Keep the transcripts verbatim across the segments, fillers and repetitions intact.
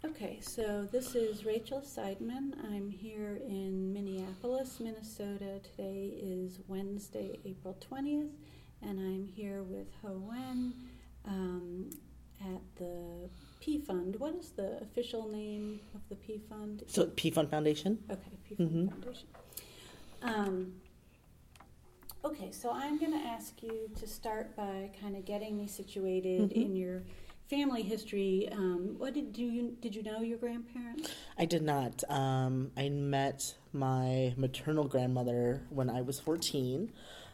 Okay, so this is Rachel Seidman. I'm here in Minneapolis, Minnesota. Today is Wednesday, April twentieth, and I'm here with Ho Wen um, at the P Fund. What is the official name of the P Fund? So P Fund Foundation? Okay, P Fund Mm-hmm. Foundation. Um, okay, so I'm going to ask you to start by kind of getting me situated Mm-hmm. in your family history. Um, what did you did you know your grandparents? I did not. Um, I met my maternal grandmother when I was fourteen.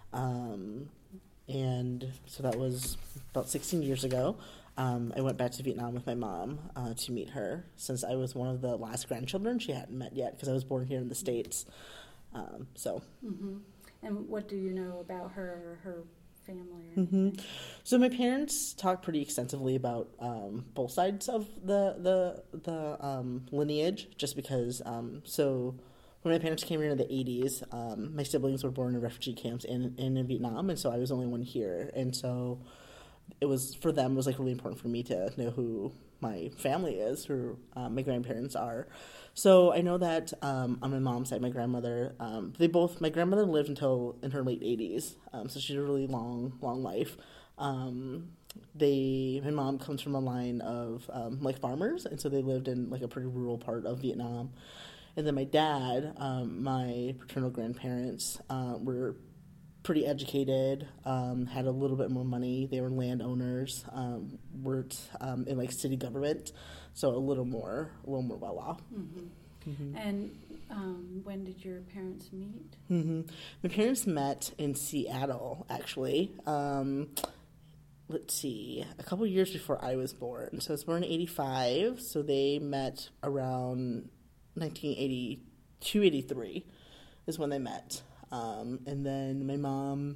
Um, and so that was about sixteen years ago. Um, I went back to Vietnam with my mom uh, to meet her, since I was one of the last grandchildren she hadn't met yet, because I was born here in the States. Um, so. Mm-hmm. And what do you know about her or her family? Or Mm-hmm. So my parents talked pretty extensively about um, both sides of the the the um, lineage, just because. Um, so when my parents came here in the eighties, um, my siblings were born in refugee camps in, in in Vietnam, and so I was the only one here, and so it was for them it was like really important for me to know who my family is, who uh, my grandparents are. So I know that um, on my mom's side, my grandmother, um, they both, my grandmother lived until in her late eighties, um, so she had a really long, long life. Um, they, my mom comes from a line of um, like farmers, and so they lived in like a pretty rural part of Vietnam. And then my dad, um, my paternal grandparents uh, were pretty educated, um, had a little bit more money. They were landowners, um, worked um, in like city government, so a little more, a little more well off. Mm-hmm. Mm-hmm. And um, when did your parents meet? Mm-hmm. My parents met in Seattle, actually. Um, let's see, a couple years before I was born. So I was born in eighty-five, so they met around nineteen eighty-two, eighty-three is when they met. Um, and then my mom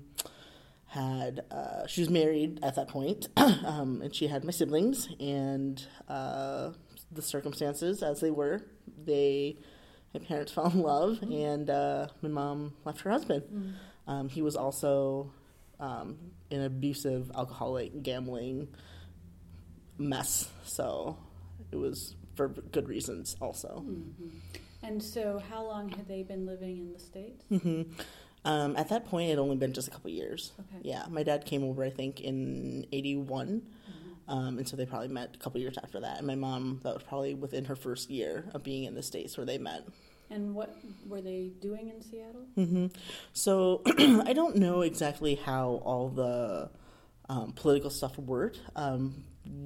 had, uh, she was married at that point, um, and she had my siblings, and uh, the circumstances as they were, they, my parents fell in love, mm-hmm. and uh, my mom left her husband. Mm-hmm. Um, he was also um, an abusive, alcoholic, gambling mess, so it was for good reasons also. Mm-hmm. And so how long had they been living in the States? Mm-hmm. Um, at that point, it had only been just a couple years. Okay. Yeah, my dad came over, I think, in eighty-one, mm-hmm. um, and so they probably met a couple years after that. And my mom, that was probably within her first year of being in the States where they met. And what were they doing in Seattle? Mm-hmm. So I don't know exactly how all the um, political stuff worked. Um,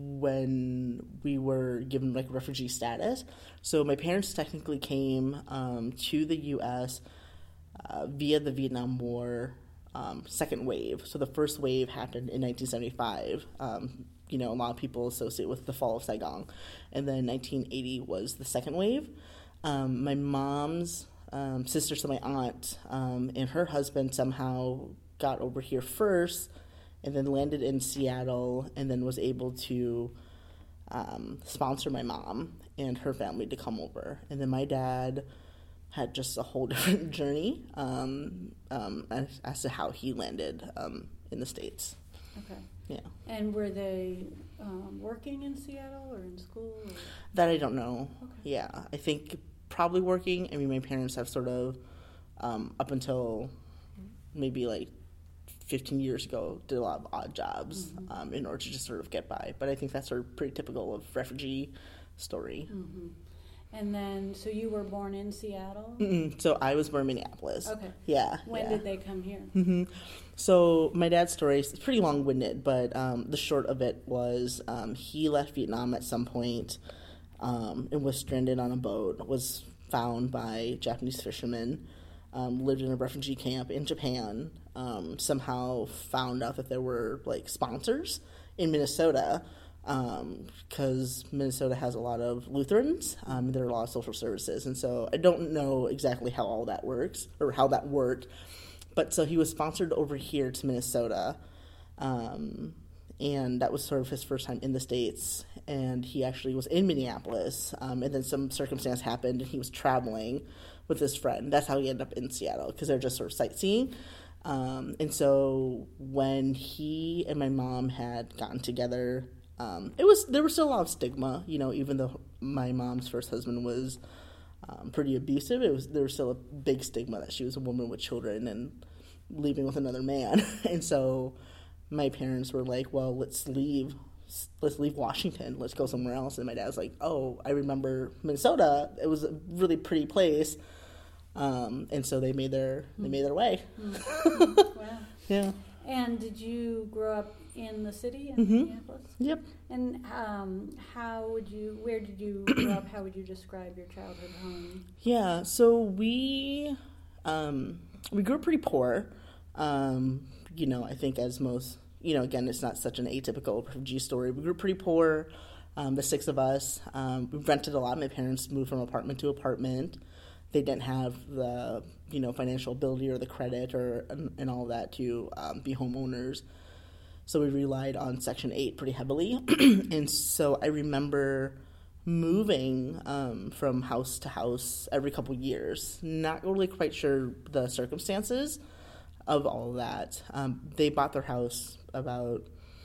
when we were given like refugee status. So my parents technically came um, to the U S uh, via the Vietnam War um, second wave. So the first wave happened in nineteen seventy-five. Um, you know, a lot of people associate with the fall of Saigon. And then nineteen eighty was the second wave. Um, my mom's um, sister, so my aunt, um, and her husband somehow got over here first, and then landed in Seattle, and then was able to um, sponsor my mom and her family to come over. And then my dad had just a whole different journey um, um, as, as to how he landed um, in the States. Okay. Yeah. And were they um, working in Seattle or in school? Or? That I don't know. Okay. Yeah. I think probably working. I mean, my parents have sort of, um, up until maybe like fifteen years ago, did a lot of odd jobs mm-hmm. um, in order to just sort of get by. But I think that's sort of pretty typical of refugee story. Mm-hmm. And then, so you were born in Seattle? Mm-mm. So I was born in Minneapolis. Okay. Yeah. When yeah. did they come here? Mm-hmm. So my dad's story is pretty long-winded, but um, the short of it was um, he left Vietnam at some point um, and was stranded on a boat, was found by Japanese fishermen, um, lived in a refugee camp in Japan, um, somehow found out that there were like sponsors in Minnesota, because um, Minnesota has a lot of Lutherans, um, and there are a lot of social services, and so I don't know exactly how all that works, or how that worked, but so he was sponsored over here to Minnesota, um, and that was sort of his first time in the States, and he actually was in Minneapolis, um, and then some circumstance happened, and he was traveling with his friend. That's how he ended up in Seattle, because they're just sort of sightseeing. Um, and so when he and my mom had gotten together um, it was there was still a lot of stigma, you know, even though my mom's first husband was um, pretty abusive. It was there was still a big stigma that she was a woman with children and leaving with another man. And so my parents were like, well, let's leave. Let's leave Washington. Let's go somewhere else. And my dad was like, oh, I remember Minnesota. It was a really pretty place. Um, and so they made their they made their way. Mm-hmm. Wow. Yeah. And did you grow up in the city in Mm-hmm. Minneapolis? Yep. And um, how would you? Where did you grow up? How would you describe your childhood home? Yeah. So we um, we grew up pretty poor. Um, you know, I think as most, you know, again, it's not such an atypical refugee story. We grew up pretty poor. Um, the six of us. Um, we rented a lot. My parents moved from apartment to apartment. They didn't have the, you know, financial ability or the credit or and, and all that to um, be homeowners. So we relied on Section eight pretty heavily. And so I remember moving um, from house to house every couple years. Not really quite sure the circumstances of all of that. Um, they bought their house about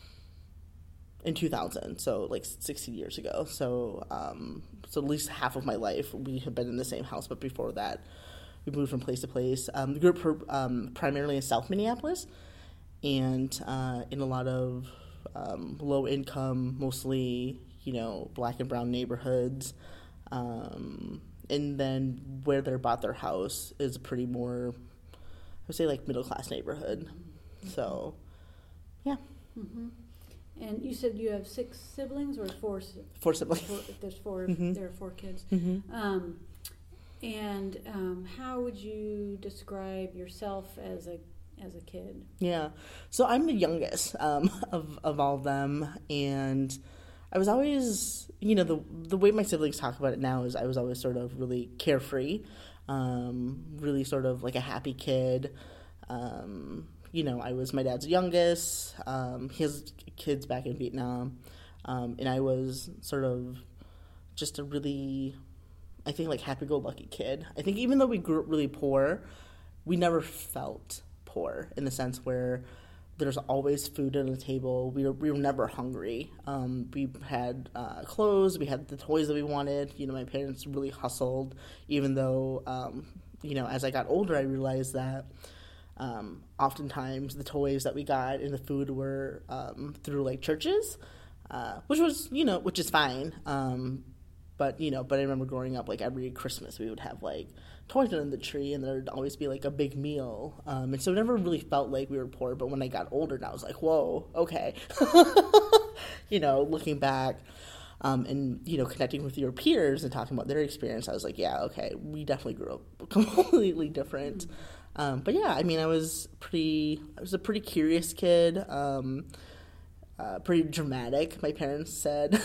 in two thousand, so like sixteen years ago. So, um, so at least half of my life we have been in the same house. But before that, we moved from place to place. Um, the group were um, primarily in South Minneapolis, and uh, in a lot of um, low income, mostly you know black and brown neighborhoods. Um, and then where they bought their house is a pretty more, I would say, like middle class neighborhood. So, yeah. Mm-hmm. And you said you have six siblings or four? Four siblings. Four, there's four. Mm-hmm. There are four kids. Mm-hmm. Um, and um, how would you describe yourself as a as a kid? Yeah, so I'm the youngest um, of of all of them, and I was always, you know, the the way my siblings talk about it now is I was always sort of really carefree, um, really sort of like a happy kid. Um, You know, I was my dad's youngest. Um, he has kids back in Vietnam. Um, and I was sort of just a really, I think, like, happy-go-lucky kid. I think even though we grew up really poor, we never felt poor in the sense where there's always food on the table. We were, we were never hungry. Um, we had uh, clothes. We had the toys that we wanted. You know, my parents really hustled, even though, um, you know, as I got older, I realized that Um, oftentimes the toys that we got and the food were um, through like churches, uh, which was, you know, which is fine. Um, but, you know, but I remember growing up, like every Christmas we would have like toys under the tree and there'd always be like a big meal. Um, and so it never really felt like we were poor. But when I got older, now I was like, whoa, okay. You know, looking back um, and, you know, connecting with your peers and talking about their experience, I was like, yeah, okay, we definitely grew up completely different. Mm-hmm. Um, but yeah, I mean, I was pretty, I was a pretty curious kid, um, uh, pretty dramatic, my parents said.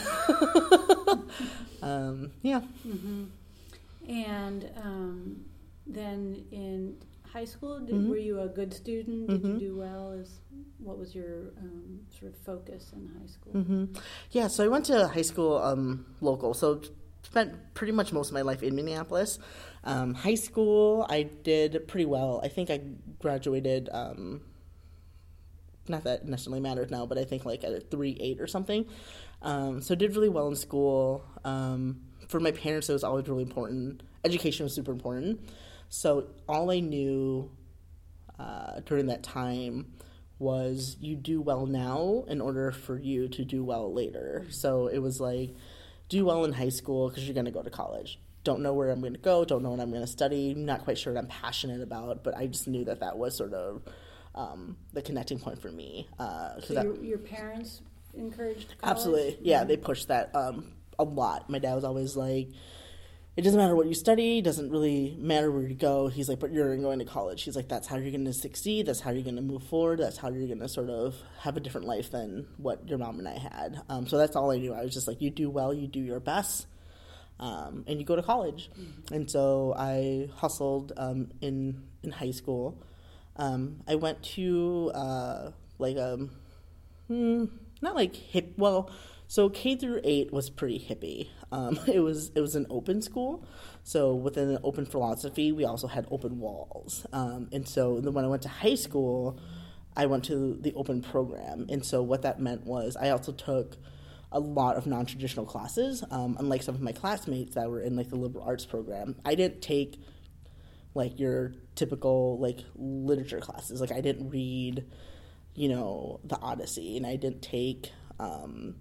um, yeah. Mm-hmm. And um, then in high school, did, mm-hmm. were you a good student? Did mm-hmm. you do well? Is, what was your um, sort of focus in high school? Mm-hmm. Yeah, so I went to high school um, local, so spent pretty much most of my life in Minneapolis. Um, high school, I did pretty well. I think I graduated, um, not that it necessarily matters now, but I think like at a three point eight or something. Um, so did really well in school. Um, for my parents, it was always really important. Education was super important. So all I knew uh, during that time was you do well now in order for you to do well later. So it was like, do well in high school because you're going to go to college. Don't know where I'm going to go, don't know what I'm going to study, not quite sure what I'm passionate about, but I just knew that that was sort of um, the connecting point for me. Uh, so that, your, your parents encouraged college? Absolutely, yeah, they pushed that um, a lot. My dad was always like, it doesn't matter what you study, it doesn't really matter where you go. He's like, but you're going to college. He's like, that's how you're going to succeed, that's how you're going to move forward, that's how you're going to sort of have a different life than what your mom and I had. Um, so that's all I knew. I was just like, you do well, you do your best. Um, and you go to college. Mm-hmm. And so I hustled um, in in high school. Um, I went to uh, like a, hmm, not like hip, well, so K through eight was pretty hippie. Um, it was it was an open school. So within an open philosophy, we also had open walls. Um, and so then when I went to high school, I went to the open program. And so what that meant was I also took a lot of non-traditional classes. Um, unlike some of my classmates that were in like the liberal arts program, I didn't take like your typical like literature classes. Like I didn't read, you know, the Odyssey, and I didn't take, um,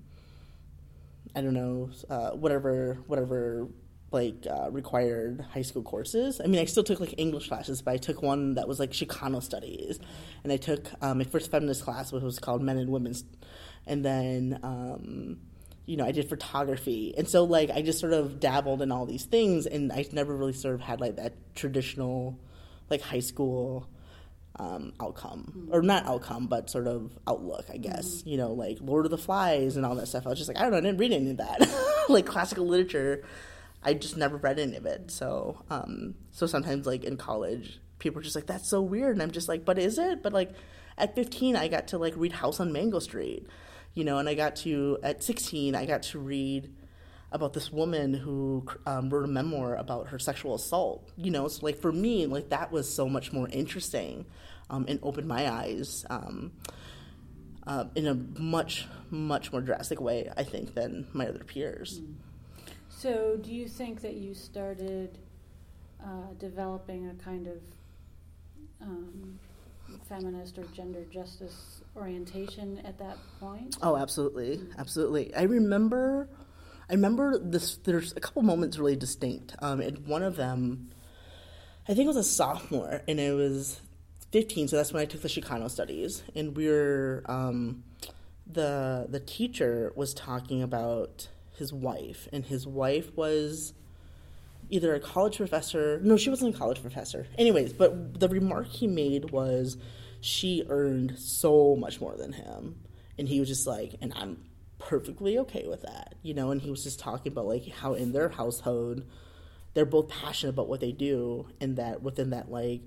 I don't know, uh, whatever whatever like uh, required high school courses. I mean, I still took like English classes, but I took one that was like Chicano studies, and I took um, my first feminist class, which was called Men and Women's. And then, um, you know, I did photography. And so, like, I just sort of dabbled in all these things, and I never really sort of had, like, that traditional, like, high school um, outcome. Mm-hmm. Or not outcome, but sort of outlook, I guess. Mm-hmm. You know, like, Lord of the Flies and all that stuff. I was just like, I don't know, I didn't read any of that. Like, classical literature, I just never read any of it. So, um, so sometimes, like, in college, people are just like, that's so weird. And I'm just like, but is it? But, like, at fifteen, I got to, like, read House on Mango Street. You know, and I got to, at sixteen, I got to read about this woman who um, wrote a memoir about her sexual assault. You know, so, like, for me, like, that was so much more interesting um, and opened my eyes um, uh, in a much, much more drastic way, I think, than my other peers. So do you think that you started uh, developing a kind of um, feminist or gender justice orientation at that point? Oh, absolutely, absolutely. I remember, I remember this. There's a couple moments really distinct. Um, and one of them, I think it was a sophomore, and it was fifteen. So that's when I took the Chicano studies, and we were, um, the the teacher was talking about his wife, and his wife was either a college professor. No, she wasn't a college professor. Anyways, but the remark he made was, she earned so much more than him, and he was just like, and I'm perfectly okay with that, you know. And he was just talking about like how in their household they're both passionate about what they do, and that within that like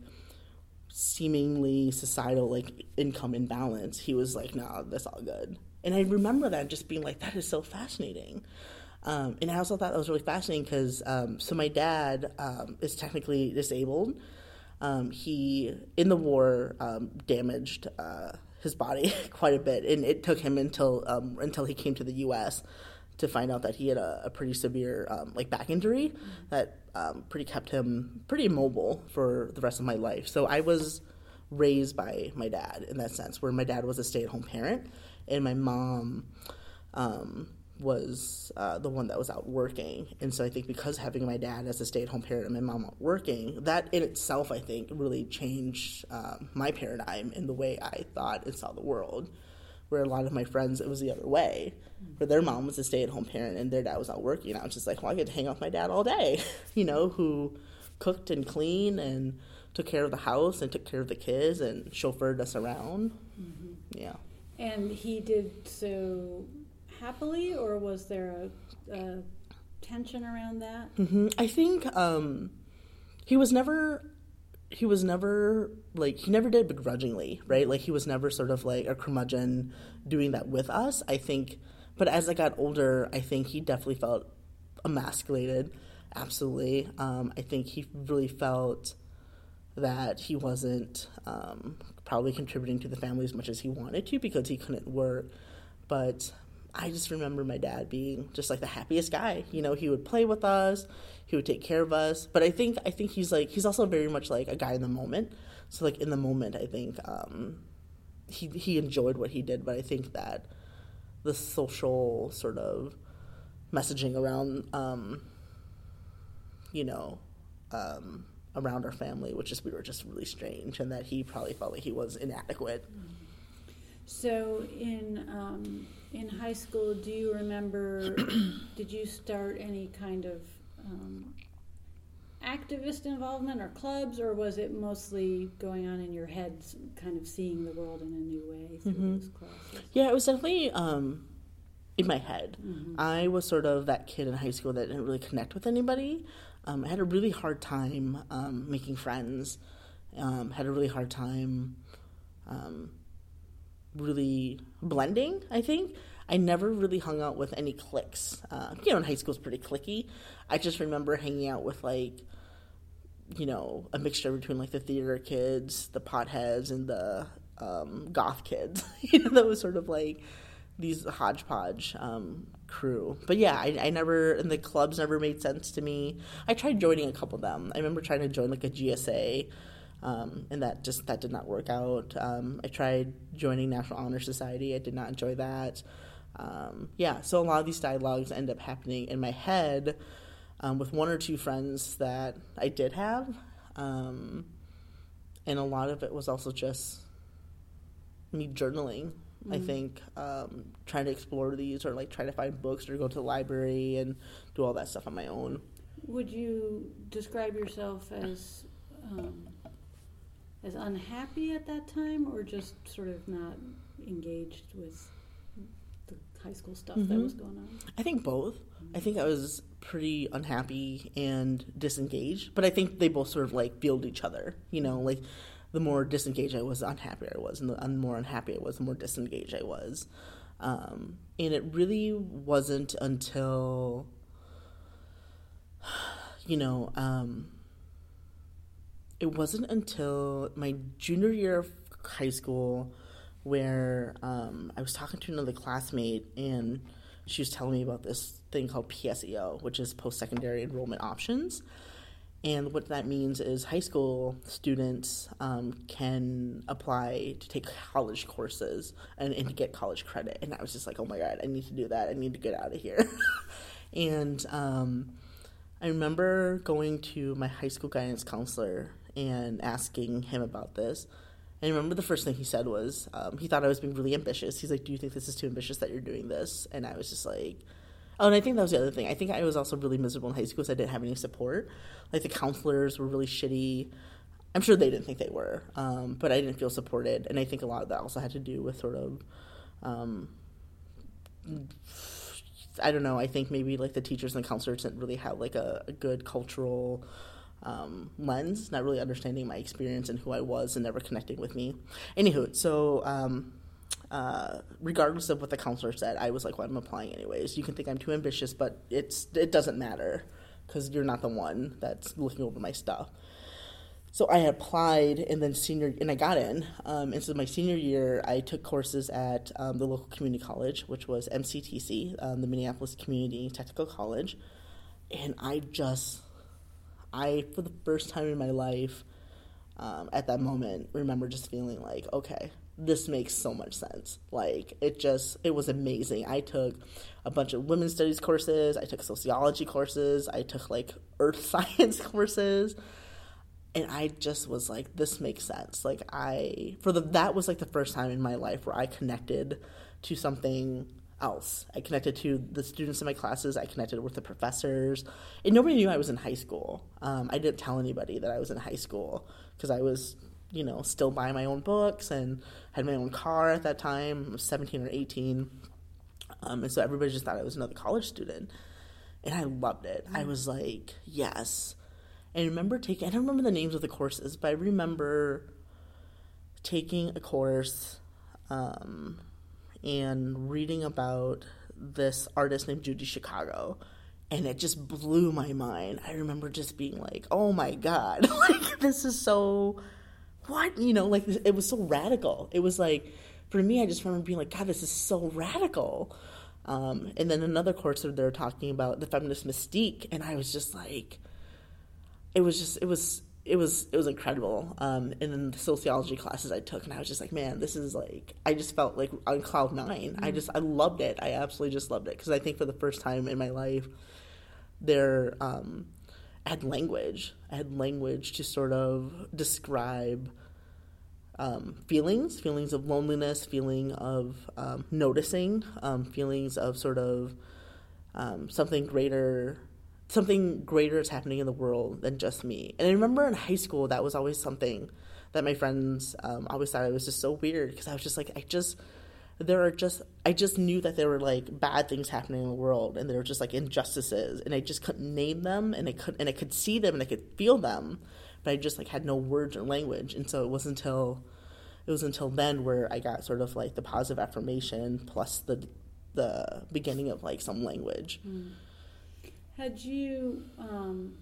seemingly societal like income imbalance, he was like, nah, that's all good. And I remember that just being like, that is so fascinating. Um, and I also thought that was really fascinating because um, so my dad um, is technically disabled. Um, he, in the war, um, damaged uh, his body quite a bit, and it took him until um, until he came to the U S to find out that he had a, a pretty severe um, like back injury mm-hmm. that um, pretty kept him pretty immobile for the rest of my life. So I was raised by my dad in that sense, where my dad was a stay-at-home parent, and my mom um, was uh, the one that was out working. And so I think because having my dad as a stay-at-home parent and my mom out working, that in itself, I think, really changed um, my paradigm in the way I thought and saw the world, where a lot of my friends, it was the other way, where their mom was a stay-at-home parent and their dad was out working. And I was just like, well, I get to hang out with my dad all day, you know, who cooked and cleaned and took care of the house and took care of the kids and chauffeured us around. Mm-hmm. Yeah. And he did so happily, or was there a, a tension around that? Mm-hmm. I think um, he was never, he was never, like, he never did begrudgingly, right? Like, he was never sort of like a curmudgeon doing that with us, I think. But as I got older, I think he definitely felt emasculated, absolutely. Um, I think he really felt that he wasn't um, probably contributing to the family as much as he wanted to because he couldn't work. But I just remember my dad being just like the happiest guy. You know, he would play with us, he would take care of us. But I think I think he's like he's also very much like a guy in the moment. So like in the moment, I think um, he he enjoyed what he did. But I think that the social sort of messaging around, um, you know, um, around our family, which is we were just really strange, and that he probably felt like he was inadequate. So in um, in high school, do you remember, did you start any kind of um, activist involvement or clubs, or was it mostly going on in your head, kind of seeing the world in a new way through mm-hmm. those classes? Yeah, it was definitely um, in my head. Mm-hmm. I was sort of that kid in high school that didn't really connect with anybody. Um, I had a really hard time um, making friends, um, had a really hard time um, really blending, I think. I never really hung out with any cliques. Uh, you know, in high school, it's pretty cliquey. I just remember hanging out with, like, you know, a mixture between, like, the theater kids, the potheads, and the um, goth kids. You know, that was sort of, like, these hodgepodge um, crew. But yeah, I, I never, and the clubs never made sense to me. I tried joining a couple of them. I remember trying to join like a G S A, um, and that just, that did not work out. Um, I tried joining National Honor Society. I did not enjoy that. Um, yeah, so a lot of these dialogues end up happening in my head um, with one or two friends that I did have. Um, and a lot of it was also just me journaling. Mm. I think um, trying to explore these, or like try to find books, or go to the library and do all that stuff on my own. Would you describe yourself as um, as unhappy at that time, or just sort of not engaged with the high school stuff mm-hmm. that was going on? I think both. Mm-hmm. I think I was pretty unhappy and disengaged, but I think they both sort of like fueled each other. You know, like the more disengaged I was, the unhappier I was, and the more unhappy I was, the more disengaged I was. Um, and it really wasn't until, you know, um, it wasn't until my junior year of high school where um, I was talking to another classmate, and she was telling me about this thing called P S E O, which is post-secondary enrollment options. And what that means is high school students um, can apply to take college courses and, and to get college credit. And I was just like, oh my God, I need to do that. I need to get out of here. And um, I remember going to my high school guidance counselor and asking him about this. And I remember the first thing he said was, um, he thought I was being really ambitious. He's like, do you think this is too ambitious that you're doing this? And I was just like, oh, and I think that was the other thing. I think I was also really miserable in high school because I didn't have any support. Like, the counselors were really shitty. I'm sure they didn't think they were, um, but I didn't feel supported. And I think a lot of that also had to do with sort of, um, I don't know, I think maybe, like, the teachers and the counselors didn't really have, like, a, a good cultural um, lens, not really understanding my experience and who I was and never connecting with me. Anywho, so... Um, Uh, regardless of what the counselor said, I was like, well, I'm applying anyways. You can think I'm too ambitious, but it's it doesn't matter because you're not the one that's looking over my stuff. So I applied, and then senior, and I got in. Um, and so my senior year, I took courses at um, the local community college, which was M C T C, um, the Minneapolis Community Technical College. And I just, I, for the first time in my life, um, at that moment, remember just feeling like, okay, this makes so much sense. Like, it just, it was amazing. I took a bunch of women's studies courses. I took sociology courses. I took, like, earth science courses. And I just was like, this makes sense. Like, I, for the, that was, like, the first time in my life where I connected to something else. I connected to the students in my classes. I connected with the professors. And nobody knew I was in high school. Um, I didn't tell anybody that I was in high school because I was, you know, still buying my own books and had my own car at that time. I was seventeen or eighteen. Um, and so everybody just thought I was another college student. And I loved it. Mm. I was like, yes. And I remember taking, I don't remember the names of the courses, but I remember taking a course um, and reading about this artist named Judy Chicago. And it just blew my mind. I remember just being like, oh my God, like, this is so... what? You know, like, it was so radical. It was like, for me, I just remember being like, God, this is so radical. Um, and then another course where they were talking about the feminist mystique, and I was just like, it was just, it was, it was, it was incredible. Um, and then the sociology classes I took, and I was just like, man, this is like, I just felt like on cloud nine. Mm-hmm. I just, I loved it. I absolutely just loved it. Because I think for the first time in my life, there, um, I had language. I had language to sort of describe um, feelings, feelings of loneliness, feeling of um, noticing, um, feelings of sort of um, something greater, something greater is happening in the world than just me. And I remember in high school, that was always something that my friends um, always thought it was just so weird because I was just like, I just... there are just, I just knew that there were, like, bad things happening in the world, and there were just, like, injustices, and I just couldn't name them, and I could, and I could see them, and I could feel them, but I just, like, had no words or language, and so it wasn't until, it was until then where I got sort of, like, the positive affirmation plus the, the beginning of, like, some language. Mm. Had you, um,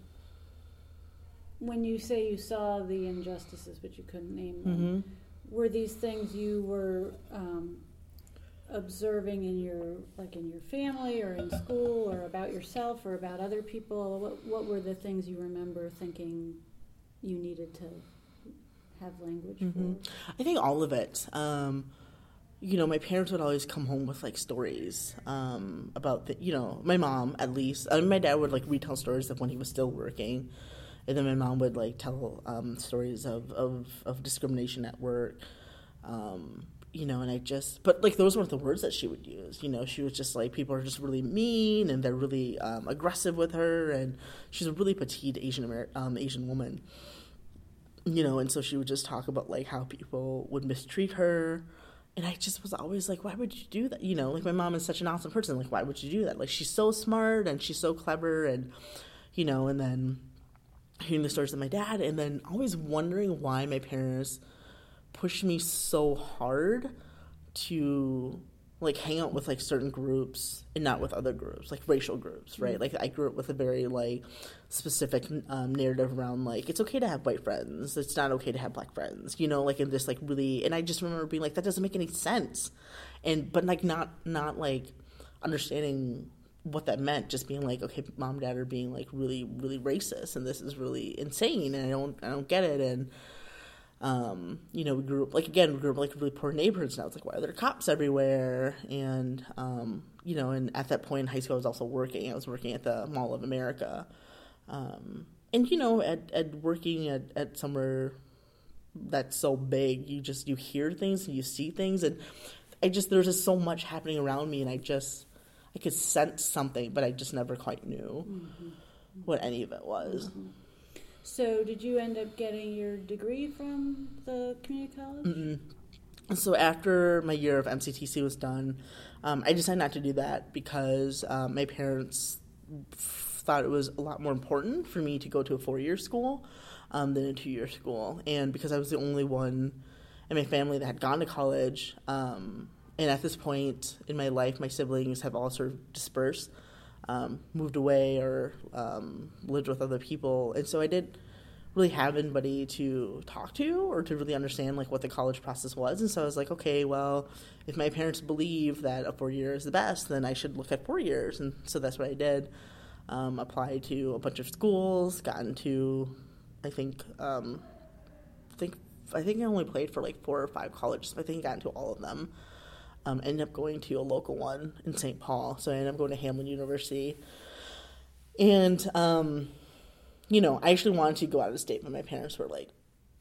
when you say you saw the injustices, but you couldn't name them, mm-hmm. were these things you were, um, observing in your, like in your family or in school or about yourself or about other people? What, what were the things you remember thinking you needed to have language Mm-hmm. for? I think all of it. Um, you know, my parents would always come home with like stories um, about the, you know, my mom at least. I mean, my dad would like retell stories of when he was still working, and then my mom would like tell um, stories of, of, of discrimination at work. Um, you know, and I just, but like those weren't the words that she would use. You know, she was just like, people are just really mean and they're really um, aggressive with her, and she's a really petite Asian Amer- um, Asian woman. You know, and so she would just talk about like how people would mistreat her. And I just was always like, why would you do that? You know, like my mom is such an awesome person. Like, why would you do that? Like, she's so smart and she's so clever, and, you know, and then hearing the stories of my dad, and then always wondering why my parents pushed me so hard to like hang out with like certain groups and not with other groups, like racial groups, right? Mm-hmm. Like I grew up with a very like specific um, narrative around like it's okay to have white friends, it's not okay to have black friends, you know, like in this like really, and I just remember being like, that doesn't make any sense, and but like not not like understanding what that meant, just being like, okay, mom and dad are being like really really racist, and this is really insane, and I don't I don't get it, and. Um, you know, we grew up, like, again, we grew up, like, really poor neighborhoods, and I was like, why are there cops everywhere? And, um, you know, and at that point in high school, I was also working. I was working at the Mall of America. Um, and, you know, at, at working at, at somewhere that's so big, you just, you hear things and you see things, and I just, there's just so much happening around me, and I just, I could sense something, but I just never quite knew mm-hmm. what any of it was. Mm-hmm. So did you end up getting your degree from the community college? Mm-mm. So after my year of M C T C was done, um, I decided not to do that because um, my parents thought it was a lot more important for me to go to a four-year school um, than a two-year school. And because I was the only one in my family that had gone to college, um, and at this point in my life, my siblings have all sort of dispersed. Um, moved away or um, lived with other people, and so I didn't really have anybody to talk to or to really understand like what the college process was. And so I was like, okay, well, if my parents believe that a four year is the best, then I should look at four years. And so that's what I did. Um, applied to a bunch of schools, got into, I think, um, I think I think I only played for like four or five colleges. I think I got into all of them. Um, ended up going to a local one in Saint Paul. So I ended up going to Hamline University. And, um, you know, I actually wanted to go out of state, but my parents were like,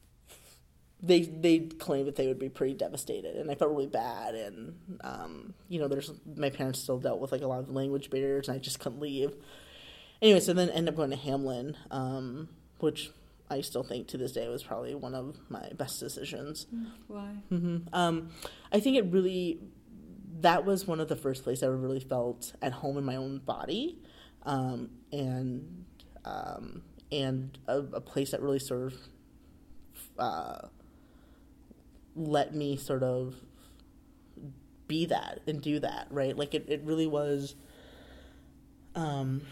they they claimed that they would be pretty devastated. And I felt really bad. And, um, you know, there's my parents still dealt with like a lot of language barriers, and I just couldn't leave. Anyway, so then I ended up going to Hamline, um, which I still think to this day was probably one of my best decisions. Why? Mm-hmm. Um, I think it really, that was one of the first places I really felt at home in my own body, um, and um, and a, a place that really sort of uh, let me sort of be that and do that, right? Like it, it really was. Um,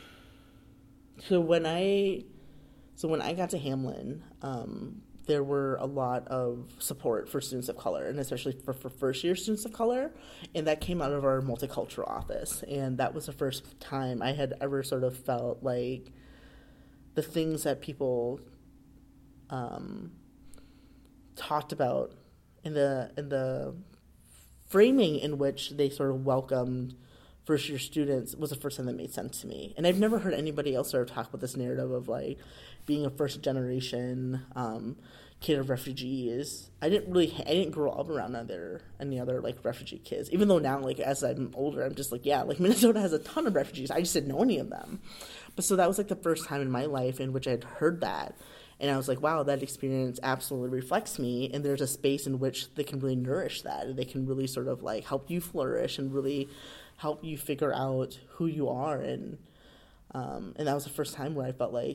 so when I. So when I got to Hamline, um, there were a lot of support for students of color, and especially for, for first-year students of color, and that came out of our multicultural office. And that was the first time I had ever sort of felt like the things that people um, talked about in the in the framing in which they sort of welcomed first-year students was the first time that made sense to me. And I've never heard anybody else sort of talk about this narrative of, like, being a first-generation um, kid of refugees. I didn't really, I didn't grow up around other, any other, like, refugee kids. Even though now, like, as I'm older, I'm just like, yeah, like, Minnesota has a ton of refugees. I just didn't know any of them. But so that was, like, the first time in my life in which I'd heard that. And I was like, wow, that experience absolutely reflects me. And there's a space in which they can really nourish that. And they can really sort of, like, help you flourish and really help you figure out who you are. And um, and that was the first time where I felt like,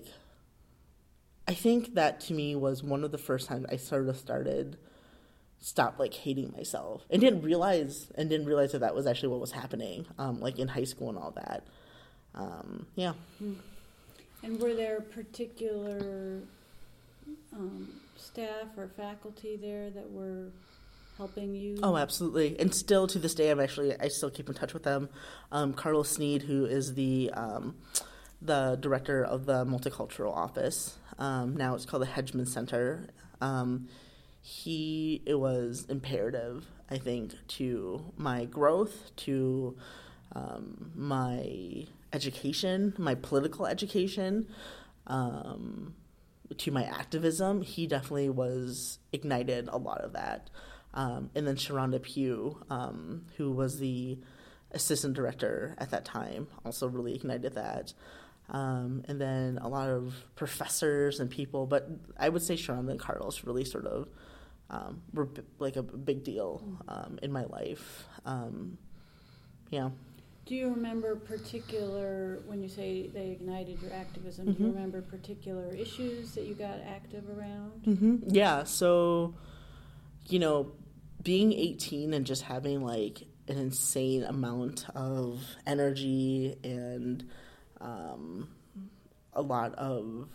I think that to me was one of the first times I sort of started, stopped like hating myself, and didn't realize, and didn't realize that that was actually what was happening, um, like in high school and all that. Um, yeah. And were there particular um, staff or faculty there that were helping you? Oh, absolutely. And still to this day, I'm actually, I still keep in touch with them. Um, Carlos Sneed, who is the um, the director of the Multicultural Office. Um, now it's called the Hedgeman Center. Um, he, it was imperative, I think, to my growth, to um, my education, my political education, um, to my activism. He definitely was ignited a lot of that. Um, and then Sharonda Pugh, um, who was the assistant director at that time, also really ignited that. Um, and then a lot of professors and people, but I would say Sharonda and Carlos really sort of um, were b- like a big deal um, in my life. Um, yeah. Do you remember particular, when you say they ignited your activism, Mm-hmm. do you remember particular issues that you got active around? Mm-hmm. Yeah, so, you know, being eighteen and just having like an insane amount of energy and um, a lot of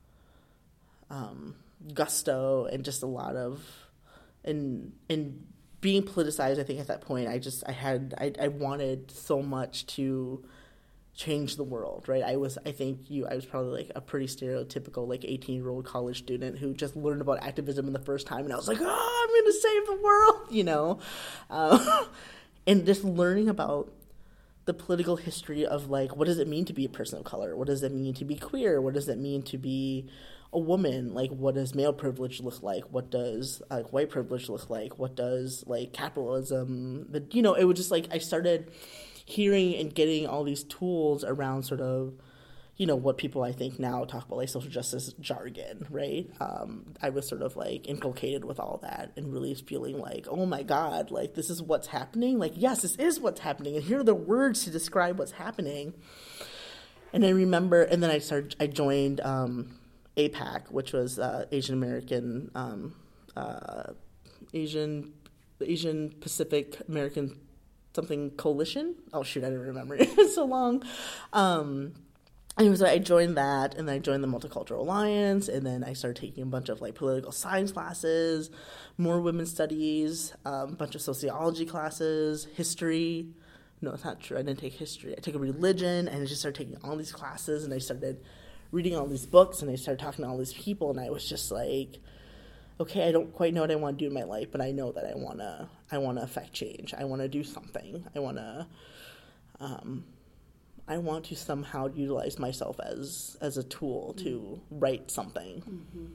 um, gusto and just a lot of, and, and being politicized, I think at that point, I just, I had, I, I wanted so much to change the world, right? I was, I think you, I was probably like a pretty stereotypical like eighteen year old college student who just learned about activism in the first time, and I was like, oh, I'm going to save the world, you know? Um, and just learning about the political history of like, what does it mean to be a person of color? What does it mean to be queer? What does it mean to be a woman? Like, what does male privilege look like? What does like white privilege look like? What does like capitalism, the, you know, it was just like, I started hearing and getting all these tools around sort of, you know, what people I think now talk about like social justice jargon, right? Um, I was sort of like inculcated with all that and really feeling like, oh my God, like this is what's happening. Like, yes, this is what's happening. And here are the words to describe what's happening. And I remember, and then I started, I joined um, A PAC, which was uh, Asian American, um, uh, Asian, Asian Pacific American something coalition. Oh shoot, I don't remember. It's so long. Um, And so I joined that, and then I joined the Multicultural Alliance, and then I started taking a bunch of like political science classes, more women's studies, um, a bunch of sociology classes, history. No, it's not true. I didn't take history. I took a religion, and I just started taking all these classes, and I started reading all these books, and I started talking to all these people, and I was just like, okay, I don't quite know what I want to do in my life, but I know that I wanna, I wanna affect change. I wanna do something. I wanna. Um, I want to somehow utilize myself as as a tool to write something. Mm-hmm.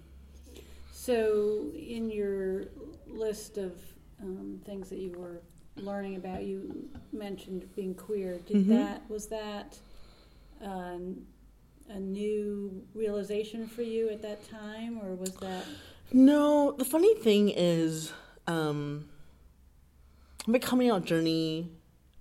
So in your list of um, things that you were learning about, you mentioned being queer. Did Mm-hmm. that, was that um, a new realization for you at that time, or was that? No, the funny thing is, um, my coming out journey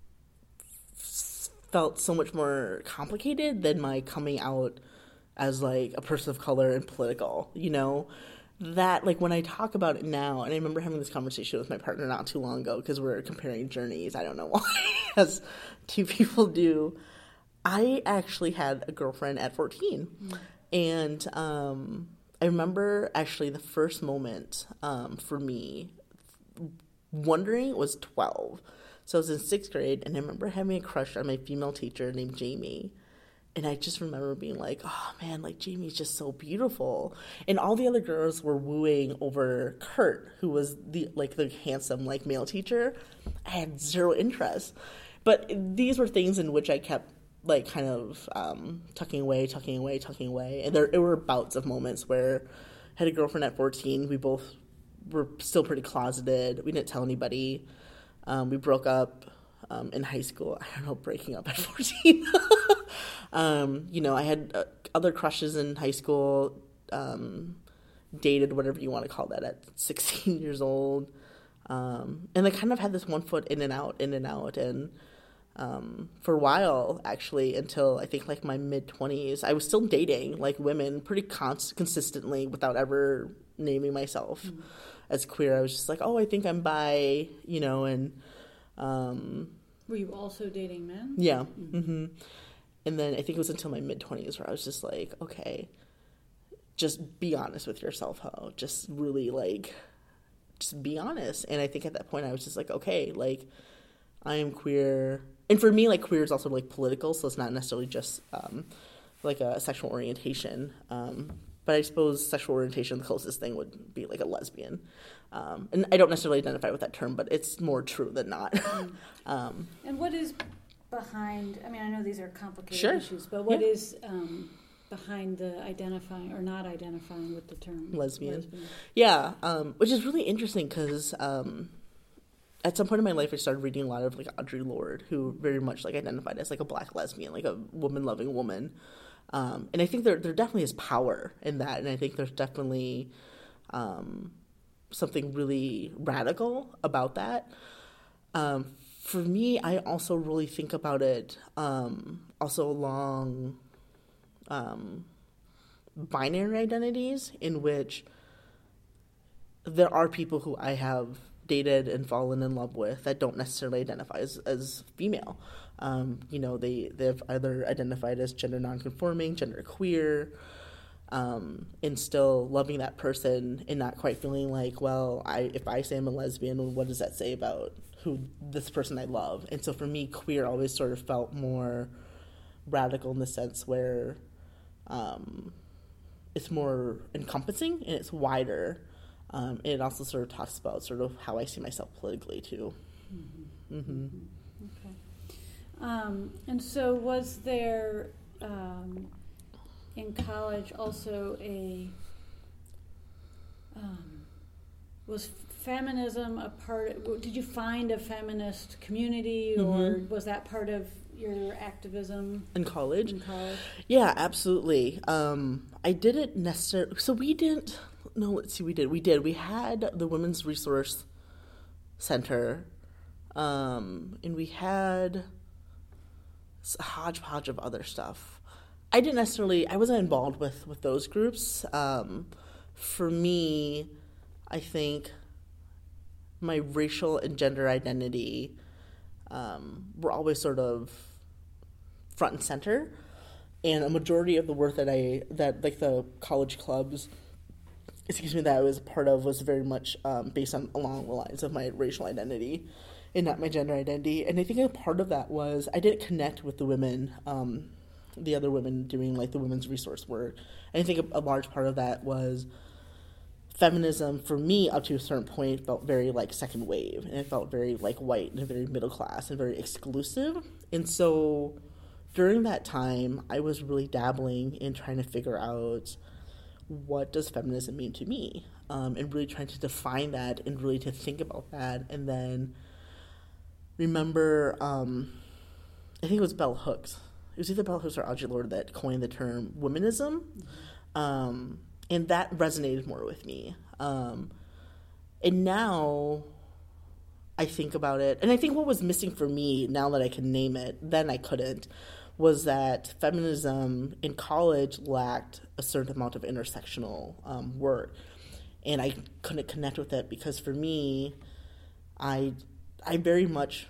felt so much more complicated than my coming out as like a person of color and political, you know, that like when I talk about it now, and I remember having this conversation with my partner not too long ago because we're comparing journeys. I don't know why, as two people do. I actually had a girlfriend at fourteen. Mm. And um, I remember actually the first moment um, for me wondering was twelve. So I was in sixth grade, and I remember having a crush on my female teacher named Jamie. And I just remember being like, oh, man, like, Jamie's just so beautiful. And all the other girls were wooing over Kurt, who was the like the handsome, like, male teacher. I had zero interest. But these were things in which I kept, like, kind of um, tucking away, tucking away, tucking away. And there, there were bouts of moments where I had a girlfriend at fourteen. We both were still pretty closeted. We didn't tell anybody. Um, we broke up um, in high school. I don't know, breaking up at fourteen. um, you know, I had uh, other crushes in high school, um, dated, whatever you want to call that, at sixteen years old. Um, and I kind of had this one foot in and out, in and out. And um, for a while, actually, until I think like my mid-twenties, I was still dating like women pretty cons- consistently without ever naming myself. Mm-hmm. As queer. I was just like, oh, I think I'm bi, you know, and... Um, Were you also dating men? Yeah. Mm-hmm. Mm-hmm. And then I think it was until my mid-twenties where I was just like, okay, just be honest with yourself, ho. Just really, like, just be honest. And I think at that point I was just like, okay, like I am queer. And for me, like queer is also like political, so it's not necessarily just um, like a sexual orientation. Um, but I suppose sexual orientation, the closest thing would be like a lesbian. Um, and I don't necessarily identify with that term, but it's more true than not. um, and what is behind, I mean, I know these are complicated sure. issues, but what yeah. is um, behind the identifying or not identifying with the term lesbian? lesbian? Yeah, um, which is really interesting because um, at some point in my life I started reading a lot of like Audre Lorde, who very much like identified as like a black lesbian, like a woman-loving woman. Um, and I think there there definitely is power in that, and I think there's definitely um, something really radical about that. Um, for me, I also really think about it um, also along um, binary identities, in which there are people who I have dated and fallen in love with that don't necessarily identify as, as female. Um, you know, they, they've either identified as gender nonconforming, gender queer, um, and still loving that person and not quite feeling like, well, I if I say I'm a lesbian, what does that say about who this person I love? And so for me, queer always sort of felt more radical in the sense where um, it's more encompassing and it's wider. Um, and it also sort of talks about sort of how I see myself politically, too. Mm-hmm. Mm-hmm. Okay. Um, and so was there, um, in college, also a, um, was feminism a part, of, did you find a feminist community, or mm-hmm. was that part of your activism? In college? In college? Yeah, absolutely. Um, I didn't necessarily, so we didn't, no, let's see, we did, we did, we had the Women's Resource Center, um, and we had a hodgepodge of other stuff. I didn't necessarily, I wasn't involved with, with those groups. Um, for me, I think my racial and gender identity um, were always sort of front and center. And a majority of the work that I, that like the college clubs, excuse me, that I was a part of was very much um, based on along the lines of my racial identity and not my gender identity. And I think a part of that was I didn't connect with the women, um, the other women doing like the women's resource work. And I think a, a large part of that was feminism for me up to a certain point felt very like second wave, and it felt very like white and very middle class and very exclusive. And so during that time, I was really dabbling in trying to figure out what does feminism mean to me, um, and really trying to define that and really to think about that. And then remember, um, I think it was Bell Hooks. It was either Bell Hooks or Audre Lorde that coined the term womanism. Mm-hmm. Um, and that resonated more with me. Um, and now I think about it, and I think what was missing for me, now that I can name it, then I couldn't, was that feminism in college lacked a certain amount of intersectional um, work. And I couldn't connect with it because for me, I I very much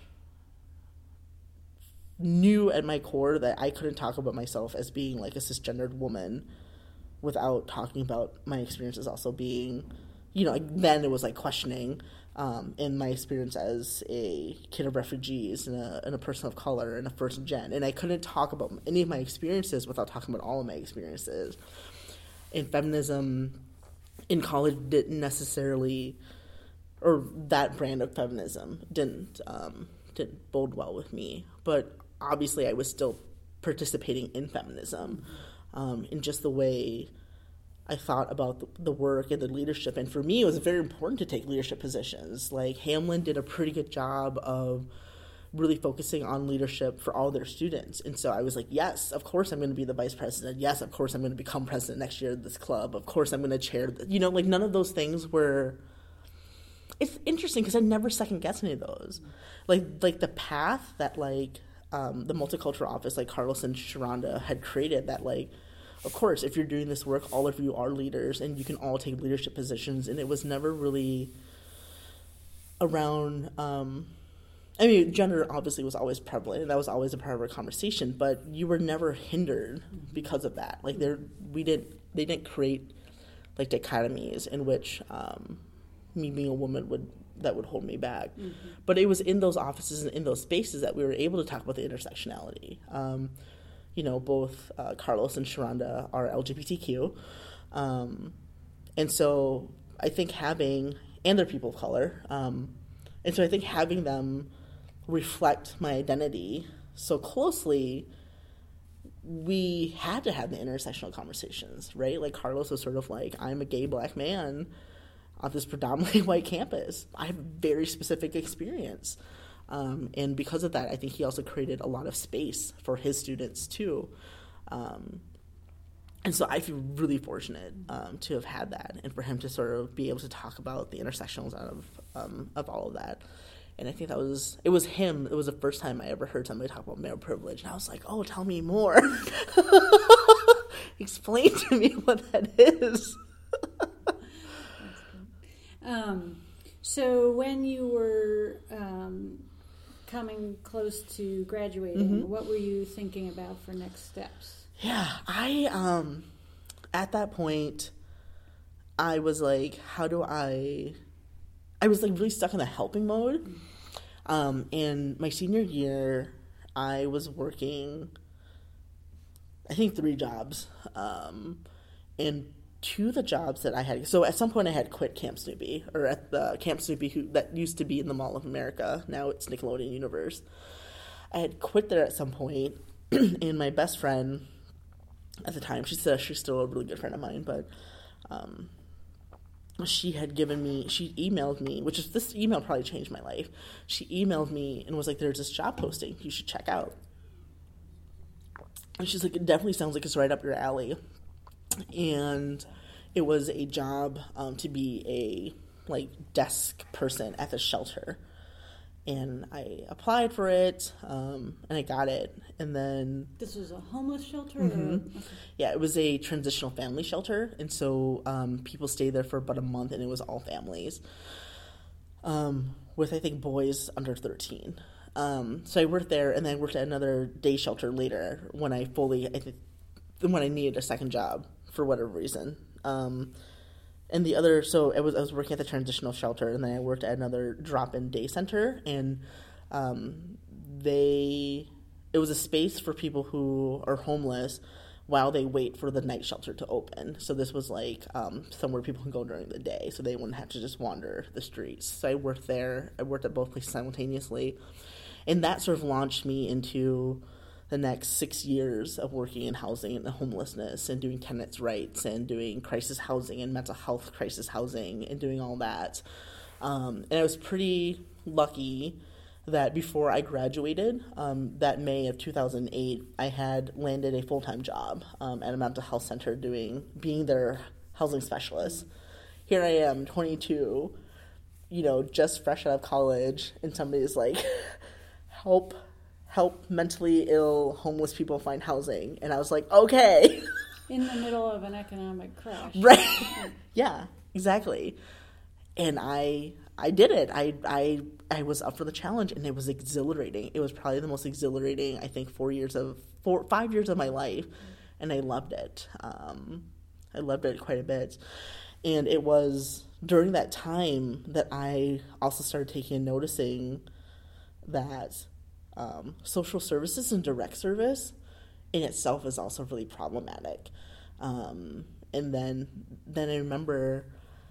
knew at my core that I couldn't talk about myself as being like a cisgendered woman without talking about my experiences also being, you know, then it was like questioning um, in my experience as a kid of refugees and a, and a person of color and a first gen. And I couldn't talk about any of my experiences without talking about all of my experiences. And feminism in college didn't necessarily, or that brand of feminism didn't um, didn't bode well with me. But obviously I was still participating in feminism. Um, in just the way I thought about the, the work and the leadership. And for me, it was very important to take leadership positions. Like Hamlin did a pretty good job of really focusing on leadership for all their students. And so I was like, yes, of course I'm going to be the vice president. Yes, of course I'm going to become president next year of this club. Of course I'm going to chair. The, you know, like none of those things were... It's interesting because I never second guessed any of those. Like, like the path that like... Um, the multicultural office like Carlos and Sharonda had created that like, of course, if you're doing this work, all of you are leaders and you can all take leadership positions. And it was never really around, um, I mean, gender obviously was always prevalent and that was always a part of our conversation, but you were never hindered because of that. Like there, we didn't, they didn't create like dichotomies in which um, me being a woman would that would hold me back. Mm-hmm. But it was in those offices and in those spaces that we were able to talk about the intersectionality. Um, you know, both uh, Carlos and Sharonda are L G B T Q. Um, and so I think having, and they're people of color, um, and so I think having them reflect my identity so closely, we had to have the intersectional conversations, right? Like Carlos was sort of like, I'm a gay black man on this predominantly white campus. I have a very specific experience. Um, and because of that, I think he also created a lot of space for his students too. Um, and so I feel really fortunate um, to have had that and for him to sort of be able to talk about the intersectionals out of, um, of all of that. And I think that was, it was him, it was the first time I ever heard somebody talk about male privilege. And I was like, oh, tell me more. Explain to me what that is. Um, so when you were um, coming close to graduating, Mm-hmm. what were you thinking about for next steps? Yeah, I, um, at that point, I was like, how do I, I was like really stuck in the helping mode. Um, and my senior year, I was working, I think three jobs. Um, and two of the jobs that I had, so at some point I had quit Camp Snoopy, or at the Camp Snoopy who, that used to be in the Mall of America. Now it's Nickelodeon Universe. I had quit there at some point, and my best friend at the time, she said she's still a really good friend of mine, but um, she had given me, she emailed me, which is, this email probably changed my life. She emailed me and was like, there's this job posting you should check out. And she's like, it definitely sounds like it's right up your alley. And it was a job um, to be a like desk person at the shelter. And I applied for it, um, and I got it. And then... This was a homeless shelter? Mm-hmm. Or? Okay. Yeah, it was a transitional family shelter. And so um, people stayed there for about a month, and it was all families. Um, with, I think, boys under thirteen. Um, so I worked there, and then I worked at another day shelter later when I fully... I think when I needed a second job for whatever reason. Um, and the other, so I was I was working at the transitional shelter, and then I worked at another drop-in day center, and um, they, it was a space for people who are homeless while they wait for the night shelter to open. So this was like um, somewhere people can go during the day, so they wouldn't have to just wander the streets. So I worked there. I worked at both places simultaneously, and that sort of launched me into the next six years of working in housing and homelessness and doing tenants' rights and doing crisis housing and mental health crisis housing and doing all that. Um, and I was pretty lucky that before I graduated, um, that May of two thousand eight, I had landed a full-time job um, at a mental health center doing, being their housing specialist. Here I am, twenty-two, you know, just fresh out of college, and somebody's like, help help mentally ill homeless people find housing. And I was like, okay. In the middle of an economic crash. Right. Yeah, exactly. And I I did it. I, I I was up for the challenge, and it was exhilarating. It was probably the most exhilarating, I think, four years of, four, five years of my life. And I loved it. Um, I loved it quite a bit. And it was during that time that I also started taking and noticing that Um, social services and direct service in itself is also really problematic. Um, and then then I remember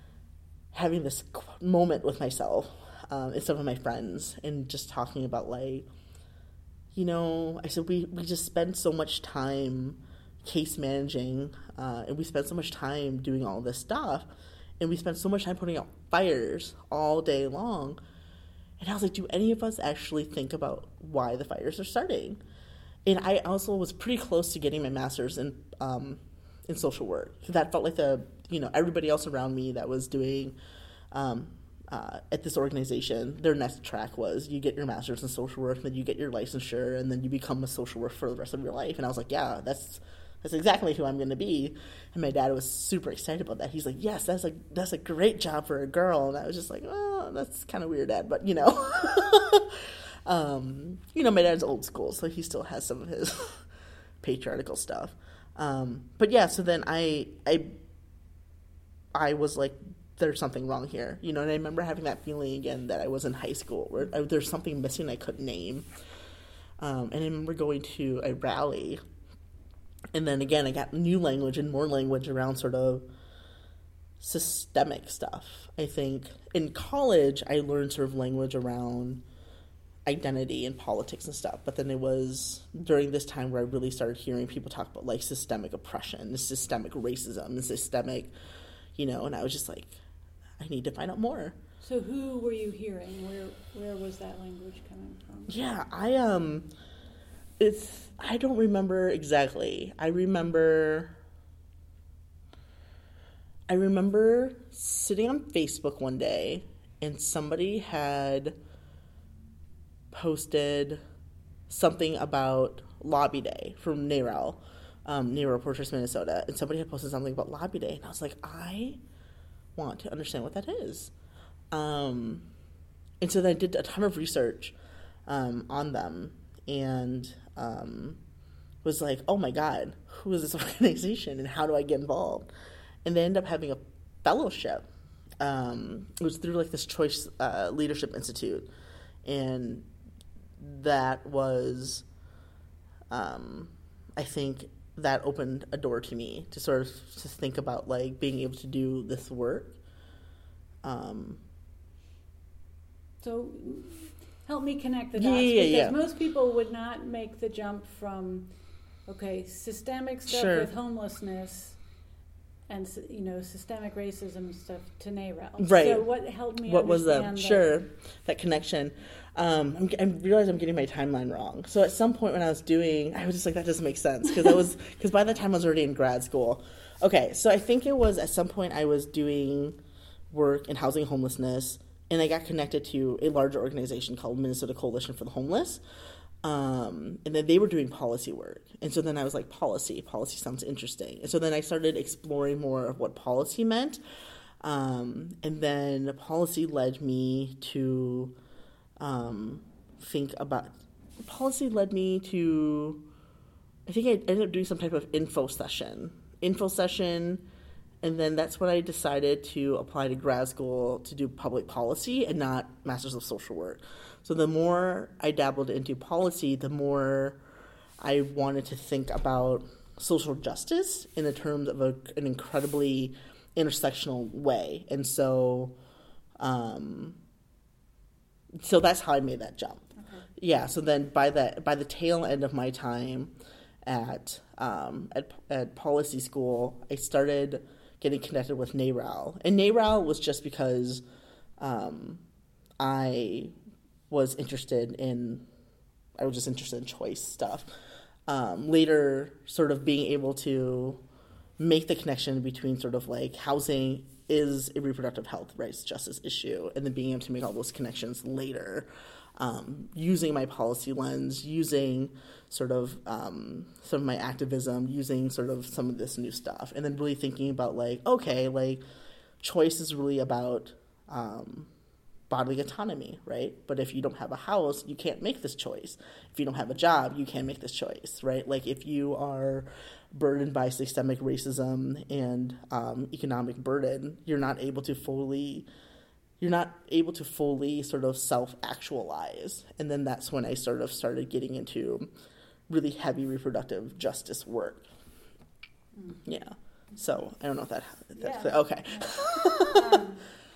having this moment with myself um, and some of my friends and just talking about, like, you know, I said, we, we just spend so much time case managing uh, and we spend so much time doing all this stuff, and we spend so much time putting out fires all day long. And I was like, do any of us actually think about why the fires are starting? And I also was pretty close to getting my master's in um, in social work. That felt like the, you know, everybody else around me that was doing um, uh, at this organization, their next track was you get your master's in social work, and then you get your licensure, and then you become a social worker for the rest of your life. And I was like, yeah, that's that's exactly who I'm going to be. And my dad was super excited about that. He's like, yes, that's a that's a great job for a girl. And I was just like, oh, that's kind of weird, Dad, but you know. um, you know, my dad's old school, so he still has some of his patriarchal stuff. Um, but yeah, so then I I I was like there's something wrong here, you know. And I remember having that feeling again that I was in high school, where I, there's something missing I couldn't name. Um, and I remember going to a rally, and then again I got new language and more language around sort of systemic stuff. I think in college I learned sort of language around identity and politics and stuff, but then it was during this time where I really started hearing people talk about like systemic oppression, systemic racism, and systemic, you know, and I was just like, I need to find out more. So who were you hearing? Where where was that language coming from? Yeah, I um it's I don't remember exactly. I remember I remember sitting on Facebook one day and somebody had posted something about Lobby Day from NARAL, um, NARAL Portraits, Minnesota, and somebody had posted something about Lobby Day, and I was like, I want to understand what that is. Um, and so then I did a ton of research um, on them, and um, was like, oh my God, who is this organization, and how do I get involved? And they ended up having a fellowship. Um, it was through like this Choice uh, Leadership Institute, and that was, um, I think that opened a door to me to sort of to think about like being able to do this work. Um, so help me connect the yeah, dots, yeah, because yeah. most people would not make the jump from, okay, systemic stuff Sure. with homelessness and, you know, systemic racism and stuff to NARAL. Right. So what helped me What was the, understand sure, that connection. Um, I'm, I realize I'm getting my timeline wrong. So at some point when I was doing, I was just like, that doesn't make sense. Because I was, because by the time I was already in grad school. Okay, so I think it was at some point I was doing work in housing and homelessness, and I got connected to a larger organization called Minnesota Coalition for the Homeless. Um, and then they were doing policy work. And so then I was like, policy, policy sounds interesting. And so then I started exploring more of what policy meant. Um, and then policy led me to um, think about, policy led me to, I think I ended up doing some type of info session. Info session, and then that's when I decided to apply to grad school to do public policy and not Masters of Social Work. So the more I dabbled into policy, the more I wanted to think about social justice in the terms of a, an incredibly intersectional way. And so um, so that's how I made that jump. Okay. Yeah, so then by the, by the tail end of my time at, um, at, at policy school, I started getting connected with NARAL. And NARAL was just because um, I was interested in, I was just interested in choice stuff. Um, later, sort of being able to make the connection between sort of like housing is a reproductive health rights justice issue, and then being able to make all those connections later, um, using my policy lens, using sort of um, some of my activism, using sort of some of this new stuff, and then really thinking about like, okay, like choice is really about um, bodily autonomy, right? But if you don't have a house, you can't make this choice. If you don't have a job, you can't make this choice, right? Like if you are burdened by systemic racism and um, economic burden, you're not able to fully, you're not able to fully sort of self-actualize. And then that's when I sort of started getting into really heavy reproductive justice work. Mm. Yeah. So I don't know if that, that's yeah. okay. Yeah. um,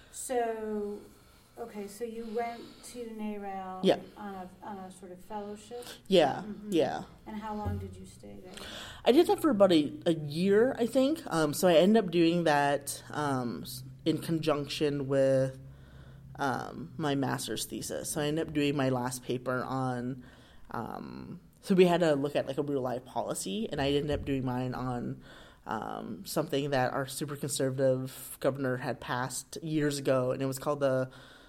so, okay, so you went to NARAL yeah. on a on a sort of fellowship? Yeah, mm-hmm. yeah. And how long did you stay there? I did that for about a, a year, I think. Um, so I ended up doing that um, in conjunction with um, my master's thesis. So I ended up doing my last paper on, um, so we had to look at like a real life policy, and I ended up doing mine on um, something that our super conservative governor had passed years ago, and it was called the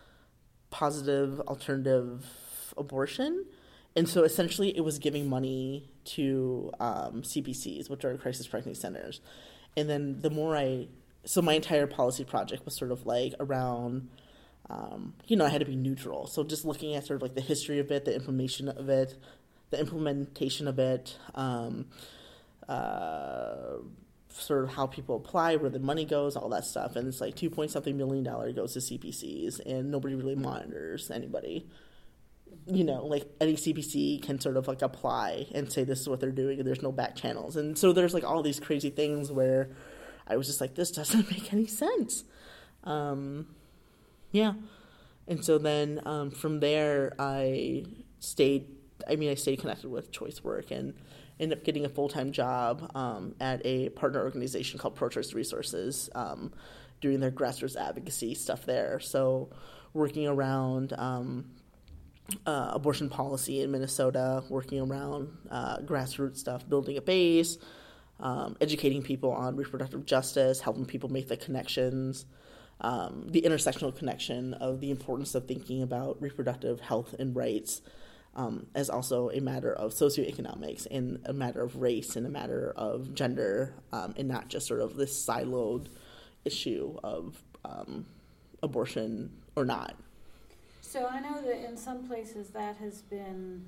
Positive Alternative Abortion. And so essentially it was giving money to um, C P Cs, which are crisis pregnancy centers. And then the more I, so my entire policy project was sort of like around, um, you know, I had to be neutral. So just looking at sort of like the history of it, the information of it, the implementation of it, um, uh, sort of how people apply, where the money goes, all that stuff. And it's like two point something million dollars goes to C P Cs, and nobody really monitors anybody. You know, like any C P C can sort of like apply and say this is what they're doing, and there's no back channels. And so there's like all these crazy things where I was just like, this doesn't make any sense. Um, yeah. And so then um, from there, I stayed, I mean, I stayed connected with Choice Work and ended up getting a full-time job um, at a partner organization called Pro-Choice Resources, um, doing their grassroots advocacy stuff there. So working around um, uh, abortion policy in Minnesota, working around uh, grassroots stuff, building a base, um, educating people on reproductive justice, helping people make the connections, um, the intersectional connection of the importance of thinking about reproductive health and rights Um, as also a matter of socioeconomics and a matter of race and a matter of gender, um, and not just sort of this siloed issue of um, abortion or not. So I know that in some places that has been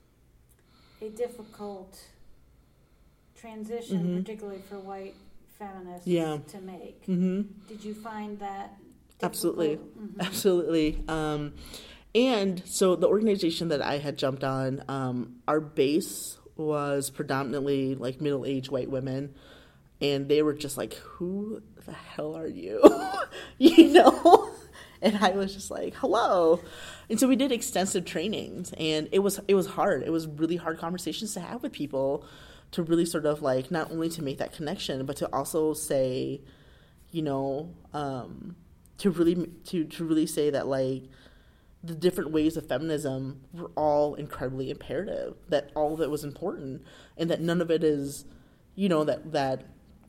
a difficult transition, mm-hmm. particularly for white feminists yeah. to make. Mm-hmm. Did you find that difficult? Absolutely. Mm-hmm. Absolutely. Um, And so the organization that I had jumped on, um, our base was predominantly like middle-aged white women, and they were just like, who the hell are you? You know? And I was just like, hello. And so we did extensive trainings, and it was it was hard. It was really hard conversations to have with people, to really sort of like not only to make that connection, but to also say, you know, um, to really to to really say that like, the different ways of feminism were all incredibly imperative, that all of it was important, and that none of it is, you know, that that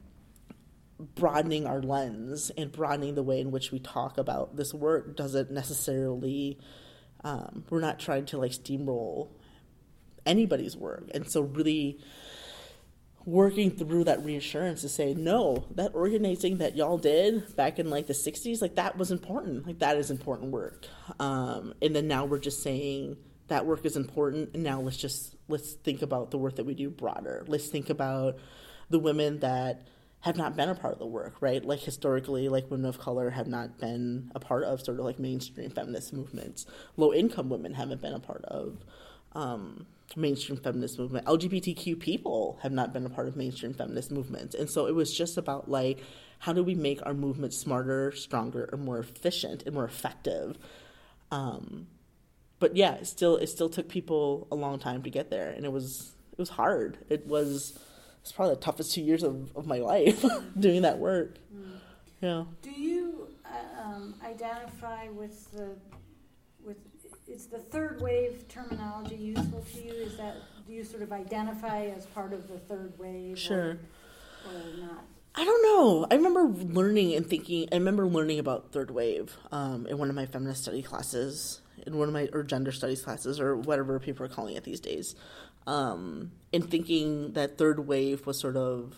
broadening our lens and broadening the way in which we talk about this work doesn't necessarily, um, we're not trying to like steamroll anybody's work. And so really working through that reassurance to say, no, that organizing that y'all did back in like the sixties, like that was important. Like that is important work. Um, and then now we're just saying that work is important. And now let's just, let's think about the work that we do broader. Let's think about the women that have not been a part of the work, right? Like historically, like women of color have not been a part of sort of like mainstream feminist movements. Low income women haven't been a part of, um, mainstream feminist movement. L G B T Q people have not been a part of mainstream feminist movements. And so it was just about like, how do we make our movement smarter, stronger, or more efficient and more effective? Um, but yeah, it still, it still took people a long time to get there. And it was, it was hard. It was, it's probably the toughest two years of, of my life doing that work. Mm. Yeah. Do you uh, um, identify with the, with, is the third wave terminology useful to you? Is that, do you sort of identify as part of the third wave? Sure. Or, or not? I don't know. I remember learning and thinking, I remember learning about third wave um, in one of my feminist study classes, in one of my, or gender studies classes, or whatever people are calling it these days. Um, and thinking that third wave was sort of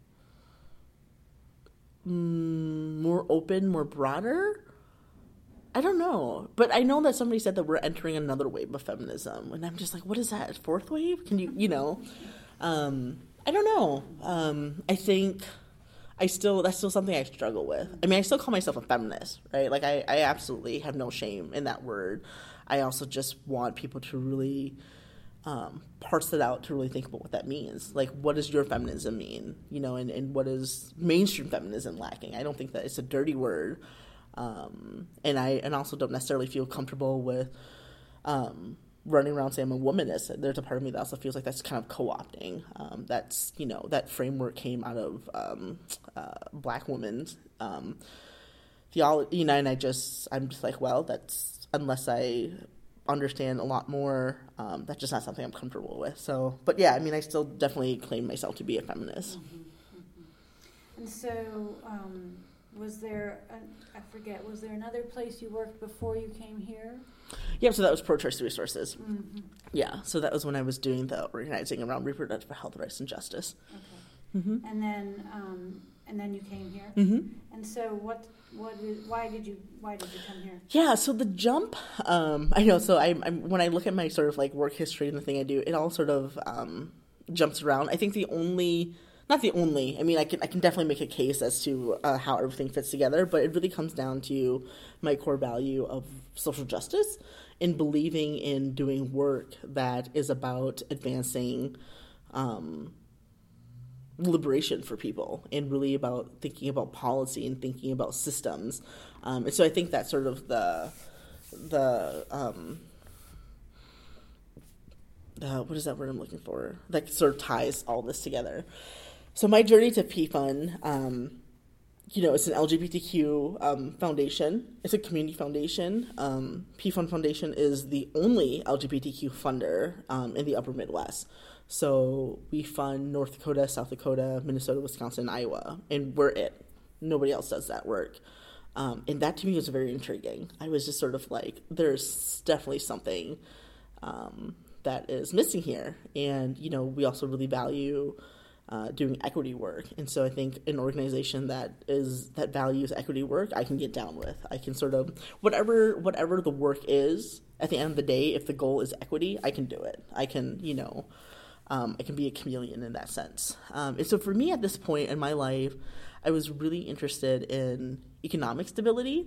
mm, more open, more broader. I don't know, but I know that somebody said that we're entering another wave of feminism, and I'm just like, what is that? Fourth wave? Can you, you know? Um, I don't know. Um, I think I still, that's still something I struggle with. I mean, I still call myself a feminist, right? Like, I, I absolutely have no shame in that word. I also just want people to really um, parse it out, to really think about what that means. Like, what does your feminism mean? You know, and, and what is mainstream feminism lacking? I don't think that it's a dirty word. Um, and I and also don't necessarily feel comfortable with um, running around saying I'm a womanist. There's a part of me that also feels like that's kind of co-opting. Um, that's, you know, that framework came out of um, uh, Black women's um, theology, you know, and I just, I'm just like, well, that's, unless I understand a lot more, um, that's just not something I'm comfortable with. So, but yeah, I mean, I still definitely claim myself to be a feminist. Mm-hmm, mm-hmm. And so, um, was there, a, I forget, was there another place you worked before you came here? Yeah, so that was Pro-Choice Resources. Mm-hmm. Yeah, so that was when I was doing the organizing around reproductive health, rights, and justice. Okay. Mm-hmm. And then, um, and then you came here. Mm-hmm. And so, what, what, is, why did you, why did you come here? Yeah, so the jump, um, I know. So I, I'm when I look at my sort of like work history and the thing I do, it all sort of um, jumps around. I think the only not the only. I mean, I can I can definitely make a case as to uh, how everything fits together, but it really comes down to my core value of social justice and believing in doing work that is about advancing um, liberation for people and really about thinking about policy and thinking about systems. Um, and so I think that's sort of the the um, uh, what is that word I'm looking for? That sort of ties all this together. So my journey to P Fund, um, you know, it's an L G B T Q um, foundation. It's a community foundation. Um, P Fund Foundation is the only L G B T Q funder um, in the Upper Midwest. So we fund North Dakota, South Dakota, Minnesota, Wisconsin, Iowa, and we're it. Nobody else does that work. Um, and that to me was very intriguing. I was just sort of like, there's definitely something um, that is missing here. And, you know, we also really value uh, doing equity work. And so I think an organization that is, that values equity work, I can get down with. I can sort of, whatever, whatever the work is, at the end of the day, if the goal is equity, I can do it. I can, you know, um, I can be a chameleon in that sense. Um, and so for me at this point in my life, I was really interested in economic stability.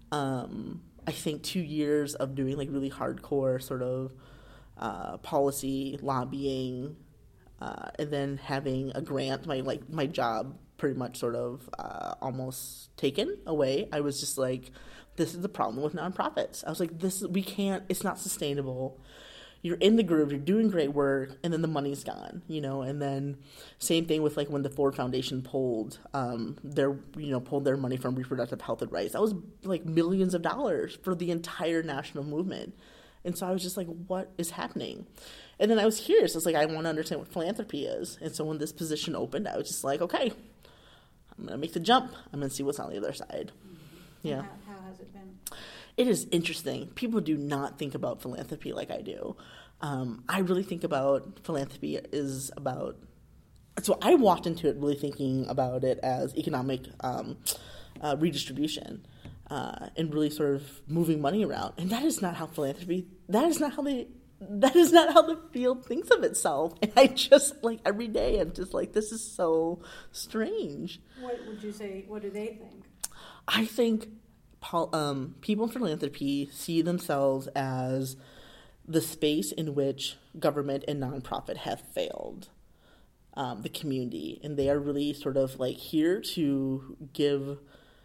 Um, I think two years of doing like really hardcore sort of uh, policy lobbying, uh, and then having a grant, my like my job pretty much sort of uh, almost taken away. I was just like, this is the problem with nonprofits. I was like, this we can't. It's not sustainable. You're in the groove, you're doing great work, and then the money's gone, you know. And then same thing with like when the Ford Foundation pulled um, their, you know, pulled their money from reproductive health and rights. That was like millions of dollars for the entire national movement. And so I was just like, what is happening? And then I was curious. I was like, I want to understand what philanthropy is. And so when this position opened, I was just like, okay, I'm going to make the jump. I'm going to see what's on the other side. Mm-hmm. Yeah. How, how has it been? It is interesting. People do not think about philanthropy like I do. Um, I really think about philanthropy is about, so I walked into it really thinking about it as economic um, uh, redistribution uh, and really sort of moving money around. And that is not how philanthropy, that is not how they, that is not how the field thinks of itself. And I just, like, every day I'm just like, this is so strange. What would you say, what do they think? I think Um, people in philanthropy see themselves as the space in which government and nonprofit have failed um, the community, and they are really sort of like here to give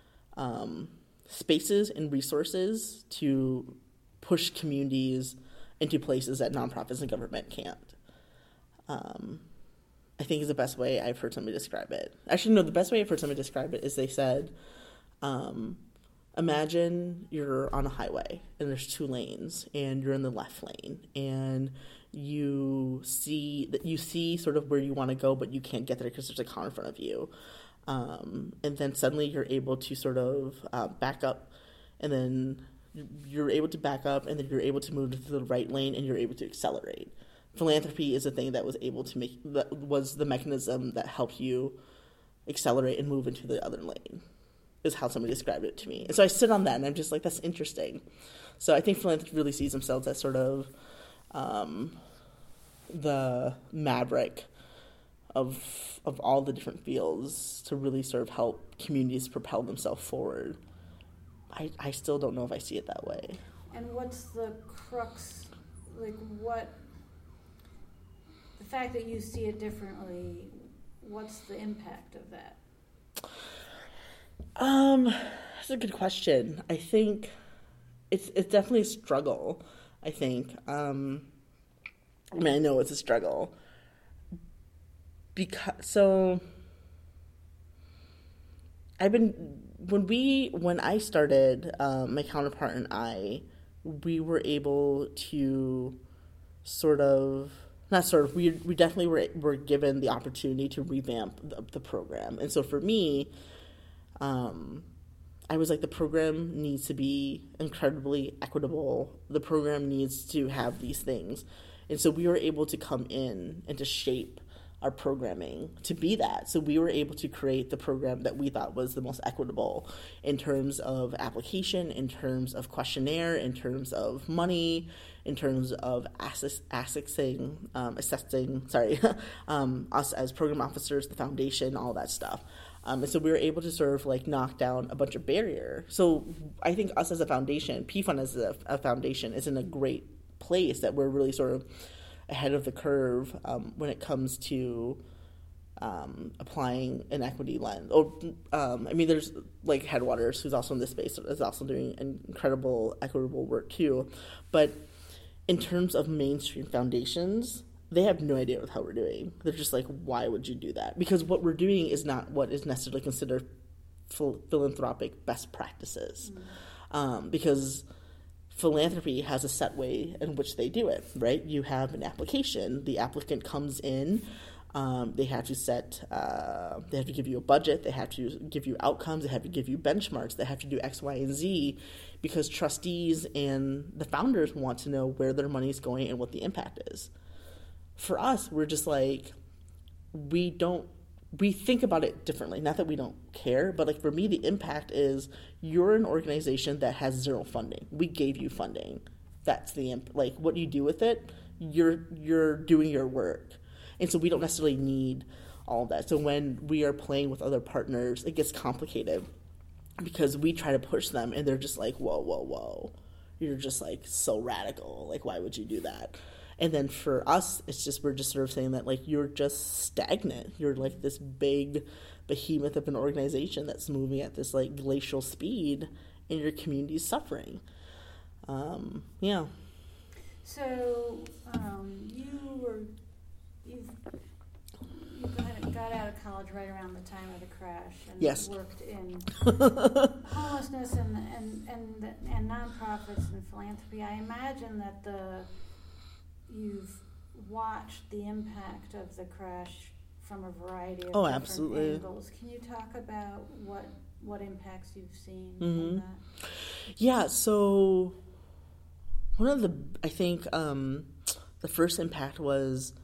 um, spaces and resources to push communities into places that nonprofits and government can't. Um, I think is the best way I've heard somebody describe it. Actually, no, the best way I've heard somebody describe it is they said, um, imagine you're on a highway and there's two lanes and you're in the left lane and you see that you see sort of where you want to go, but you can't get there because there's a car in front of you. Um, and then suddenly you're able to sort of uh, back up, and then you're able to back up, and then you're able to move to the right lane, and you're able to accelerate. Philanthropy is a thing that was able to make, that was the mechanism that helped you accelerate and move into the other lane, is how somebody described it to me. And so I sit on that, and I'm just like, that's interesting. So I think philanthropy really sees themselves as sort of um, the maverick of of all the different fields to really sort of help communities propel themselves forward. I, I still don't know if I see it that way. And what's the crux, like what, the fact that you see it differently, what's the impact of that? Um, that's a good question. I think it's it's definitely a struggle, I think. Um, I mean, I know it's a struggle. Because, so, I've been, when we, when I started, um, my counterpart and I, we were able to sort of, not sort of, we we definitely were, were given the opportunity to revamp the, the program. And so for me, Um, I was like, the program needs to be incredibly equitable. The program needs to have these things. And so we were able to come in and to shape our programming to be that. So we were able to create the program that we thought was the most equitable in terms of application, in terms of questionnaire, in terms of money, in terms of assess- assessing, um, assessing, sorry, um, us as program officers, the foundation, all that stuff. Um, and so we were able to sort of like knock down a bunch of barrier. So I think us as a foundation, P Fund as a, a foundation, is in a great place that we're really sort of ahead of the curve um, when it comes to um, applying an equity lens. Or, um, I mean, there's like Headwaters, who's also in this space, is also doing incredible equitable work too. But in terms of mainstream foundations, they have no idea how we're doing. They're just like, why would you do that? Because what we're doing is not what is necessarily considered phil- philanthropic best practices. Mm. Um, because philanthropy has a set way in which they do it, right? You have an application. The applicant comes in. Um, they have to set, uh, they have to give you a budget. They have to give you outcomes. They have to give you benchmarks. They have to do X, Y, and Z because trustees and the founders want to know where their money is going and what the impact is. For us, we're just like, we don't, we think about it differently. Not that we don't care, but like for me, the impact is you're an organization that has zero funding. We gave you funding. That's the, imp- like what you do with it, you're, you're doing your work. And so we don't necessarily need all of that. So when we are playing with other partners, it gets complicated because we try to push them and they're just like, whoa, whoa, whoa. You're just like so radical. Like, why would you do that? And then for us, it's just, we're just sort of saying that, like, you're just stagnant. You're like this big behemoth of an organization that's moving at this, like, glacial speed, and your community's suffering. Um, yeah. So, um, you were, you've, you got, got out of college right around the time of the crash and yes. worked in homelessness and, and, and, and nonprofits and philanthropy. I imagine that the you've watched the impact of the crash from a variety of oh, different absolutely. angles. Can you talk about what what impacts you've seen mm-hmm. from that? Yeah, so one of the, I think um, the first impact was,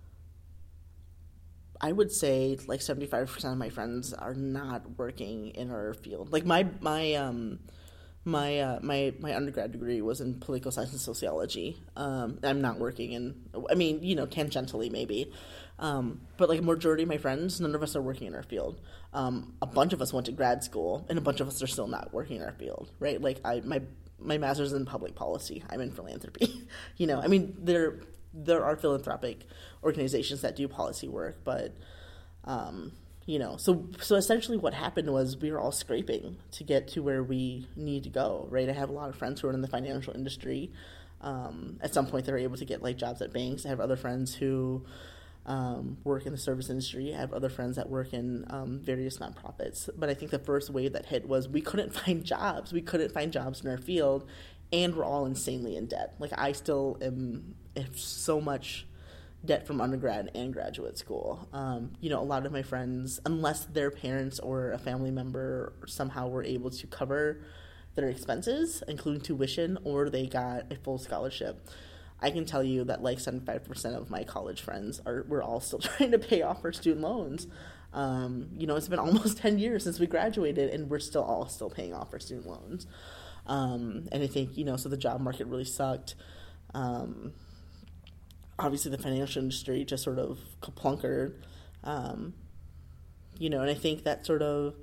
I would say like seventy-five percent of my friends are not working in our field. Like my, my, um, My uh, my my undergrad degree was in political science and sociology. Um, I'm not working in, I mean, you know, tangentially maybe, um, but like majority of my friends, none of us are working in our field. Um, a bunch of us went to grad school, and a bunch of us are still not working in our field, right? Like I my my master's in public policy. I'm in philanthropy. you know, I mean, there there are philanthropic organizations that do policy work, but. Um, You know, so so essentially what happened was we were all scraping to get to where we need to go, right? I have a lot of friends who are in the financial industry. Um, at some point, they were able to get, like, jobs at banks. I have other friends who um, work in the service industry. I have other friends that work in um, various nonprofits. But I think the first wave that hit was we couldn't find jobs. We couldn't find jobs in our field, and we're all insanely in debt. Like, I still am have so much debt from undergrad and graduate school. Um, you know, a lot of my friends, unless their parents or a family member somehow were able to cover their expenses, including tuition, or they got a full scholarship, I can tell you that like seventy-five percent of my college friends are, we're all still trying to pay off our student loans. Um, you know, it's been almost ten years since we graduated, and we're still all still paying off our student loans. Um, and I think, you know, so the job market really sucked. Um, Obviously, the financial industry just sort of kaplunkered, um, you know, and I think that sort of,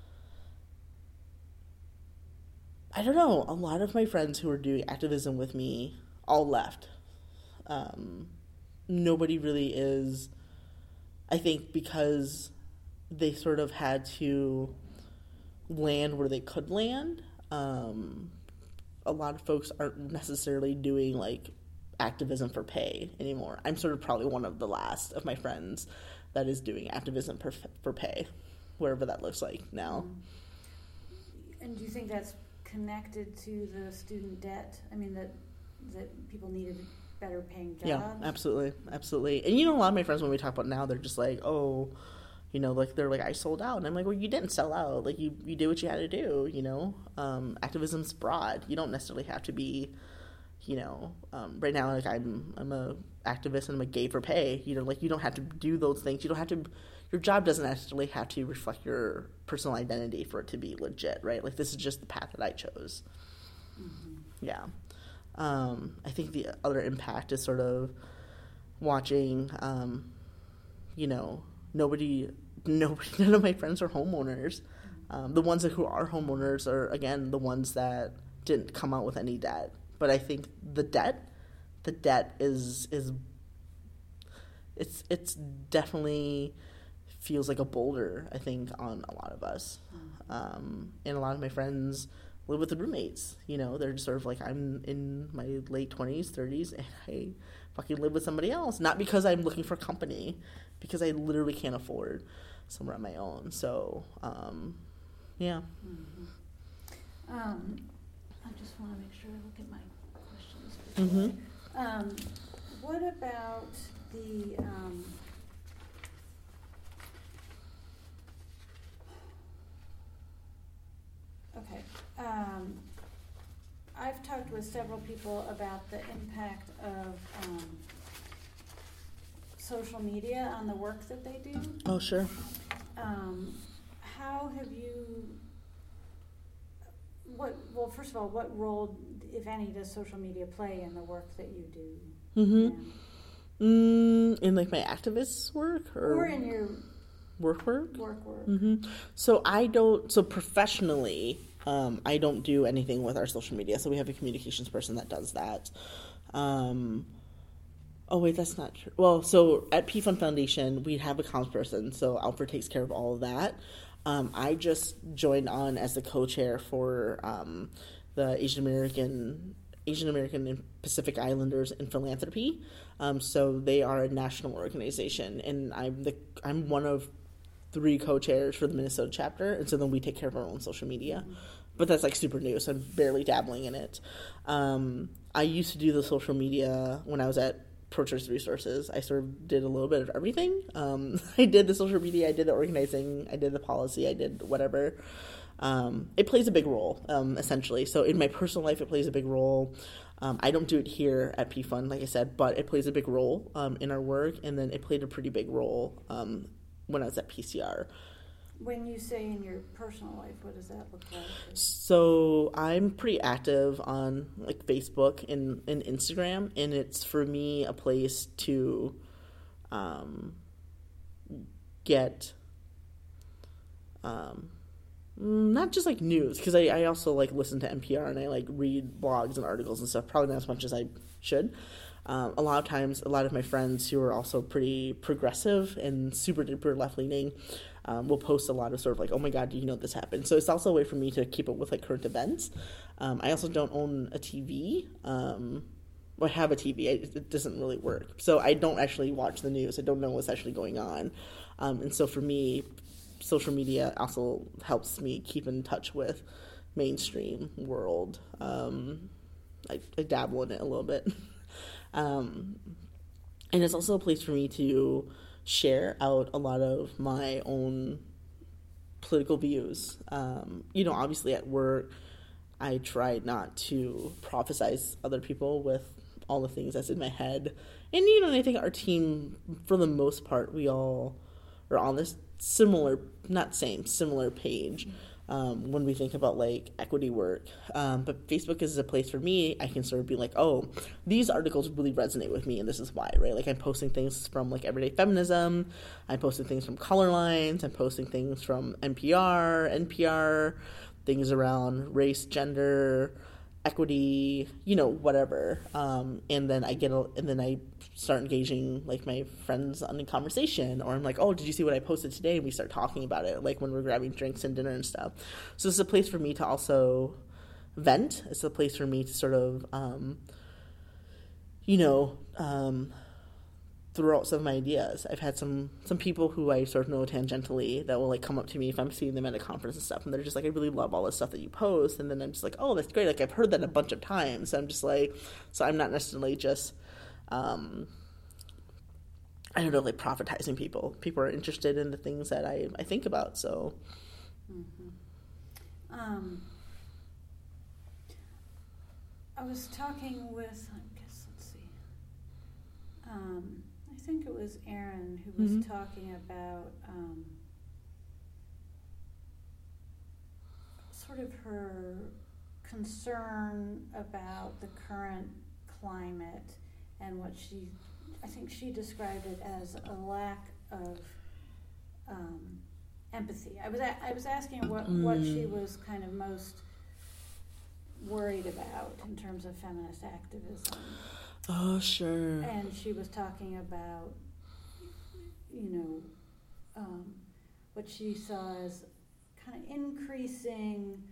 I don't know, a lot of my friends who were doing activism with me all left. Um, nobody really is, I think, because they sort of had to land where they could land. Um, a lot of folks aren't necessarily doing, like, activism for pay anymore. I'm sort of probably one of the last of my friends that is doing activism for, for pay, wherever that looks like now. And do you think that's connected to the student debt? I mean, that that people needed better paying jobs? Yeah, absolutely, absolutely. And you know, a lot of my friends, when we talk about now, they're just like, oh, you know, like they're like, I sold out. And I'm like, well, you didn't sell out. Like you, you did what you had to do, you know? Um, activism's broad. You don't necessarily have to be you know, um, right now, like I'm, I'm a activist and I'm a gay for pay. You know, like you don't have to do those things. You don't have to. Your job doesn't necessarily have to reflect your personal identity for it to be legit, right? Like this is just the path that I chose. Mm-hmm. Yeah. Um, I think the other impact is sort of watching, um, you know, nobody, nobody, none of my friends are homeowners. Um, the ones that who are homeowners are, again, the ones that didn't come out with any debt. But I think the debt, the debt is, is it's, it's definitely feels like a boulder, I think, on a lot of us. Um, and a lot of my friends live with the roommates. You know, they're just sort of like, I'm in my late twenties, thirties, and I fucking live with somebody else. Not because I'm looking for company, because I literally can't afford somewhere on my own. So, um, yeah. Mm-hmm. Um, I just want to make sure I look at my questions. Mm-hmm. Um, what about the... Um, Okay. Um, I've talked with several people about the impact of um, social media on the work that they do. Oh, sure. Um, how have you, what, well, first of all, what role, if any, does social media play in the work that you do? Mm-hmm. Mm, in like my activist work? Or, or in your... Work work? Work work. Mm-hmm. So I don't, so professionally, um, I don't do anything with our social media. So we have a communications person that does that. Um, oh, wait, that's not true. Well, so at P Fund Foundation, we have a comms person. So Alfred takes care of all of that. Um, I just joined on as the co-chair for um, the Asian American Asian American and Pacific Islanders in Philanthropy. Um, so they are a national organization, and I'm the I'm one of three co-chairs for the Minnesota chapter, and so then we take care of our own social media. Mm-hmm. But that's like super new, so I'm barely dabbling in it. Um, I used to do the social media when I was at Pro-Choice Resources. I sort of did a little bit of everything. Um, I did the social media, I did the organizing, I did the policy, I did whatever. Um, it plays a big role, um, essentially. So in my personal life, it plays a big role. Um, I don't do it here at P Fund, like I said, but it plays a big role um, in our work, and then it played a pretty big role um, when I was at P C R. When you say in your personal life, what does that look like? So I'm pretty active on like Facebook and, and Instagram, and it's for me a place to um, get um, not just like news, because I, I also like listen to N P R and I like read blogs and articles and stuff, probably not as much as I should. Um, a lot of times, a lot of my friends who are also pretty progressive and super duper left leaning um, will post a lot of sort of like, oh my God, do you know this happened? So it's also a way for me to keep up with like current events. Um, I also don't own a T V. Um, well, I have a T V. I, it doesn't really work. So I don't actually watch the news. I don't know what's actually going on. Um, and so for me, social media also helps me keep in touch with mainstream world. Um, I, I dabble in it a little bit. Um, and it's also a place for me to share out a lot of my own political views. Um, you know, obviously at work, I try not to prophesize other people with all the things that's in my head. And, you know, and I think our team, for the most part, we all are on this similar, not same, similar page. Um, when we think about like equity work. Um, but Facebook is a place for me, I can sort of be like, oh, these articles really resonate with me and this is why, right? Like I'm posting things from like Everyday Feminism, I'm posting things from Color Lines, I'm posting things from N P R, N P R, things around race, gender, equity, you know, whatever. Um, and then I get, a, and then I start engaging like my friends on a conversation, or I'm like, oh, did you see what I posted today? And we start talking about it, like when we're grabbing drinks and dinner and stuff. So it's a place for me to also vent. It's a place for me to sort of, um, you know, um, throw out some of my ideas. I've had some some people who I sort of know tangentially that will like come up to me if I'm seeing them at a conference and stuff, and they're just like, I really love all this stuff that you post. And then I'm just like, oh, that's great. Like I've heard that a bunch of times. So I'm just like, so I'm not necessarily just um I don't know, like prophetizing people. People are interested in the things that I, I think about. So mm-hmm. um I was talking with, I guess, let's see, um, I think it was Erin who was Mm-hmm. talking about um, sort of her concern about the current climate and what she, I think she described it as a lack of um, empathy. I was a, I was asking her what, Mm. what she was kind of most worried about in terms of feminist activism. Oh, sure. And she was talking about, you know, um, what she saw as kind of increasing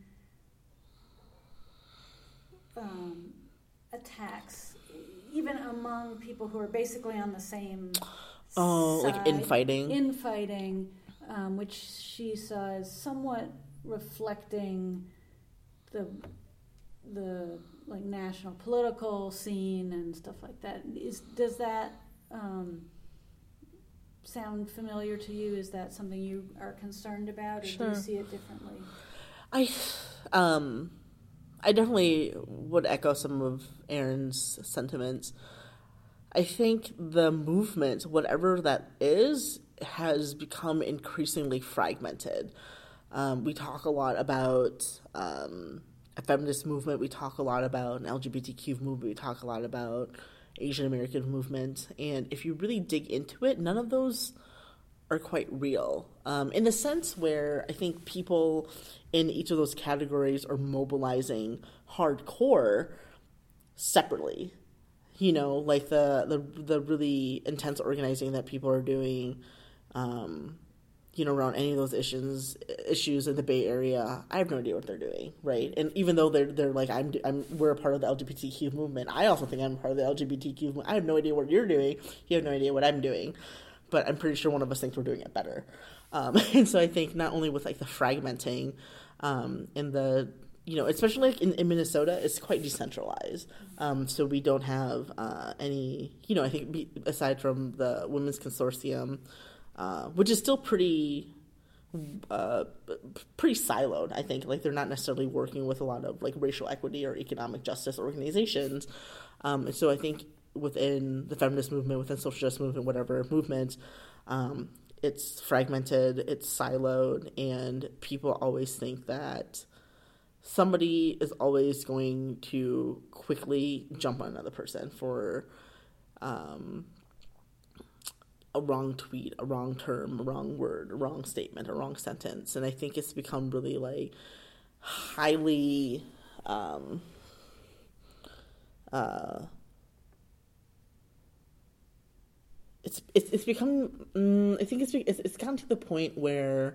um, attacks, even among people who are basically on the same Oh, side. like infighting. Infighting, um, which she saw as somewhat reflecting the the like national political scene and stuff like that. Is does that um, sound familiar to you? Is that something you are concerned about, or Sure. do you see it differently? I, um, I definitely would echo some of Erin's sentiments. I think the movement, whatever that is, has become increasingly fragmented. Um, we talk a lot about um, a feminist movement. We talk a lot about an L G B T Q movement. We talk a lot about Asian American movement. And if you really dig into it, none of those are quite real. Um, in the sense where I think people in each of those categories are mobilizing hardcore separately. You know, like the the, the really intense organizing that people are doing, um, you know, around any of those issues issues in the Bay Area. I have no idea what they're doing, right? And even though they're they're like I'm I'm we're a part of the L G B T Q movement, I also think I'm part of the L G B T Q movement. I have no idea what you're doing. You have no idea what I'm doing, but I'm pretty sure one of us thinks we're doing it better. Um, and so I think not only with like the fragmenting, um, and the you know, especially like in, in Minnesota, it's quite decentralized. Um, so we don't have uh, any, you know, I think be, aside from the Women's Consortium, uh, which is still pretty, uh, pretty siloed, I think. Like they're not necessarily working with a lot of like racial equity or economic justice organizations. Um, and so I think within the feminist movement, within social justice movement, whatever movement, um, it's fragmented, it's siloed, and people always think that somebody is always going to quickly jump on another person for um, a wrong tweet, a wrong term, a wrong word, a wrong statement, a wrong sentence. And I think it's become really like highly um, uh, it's, it's it's become um, I think it's, it's it's gotten to the point where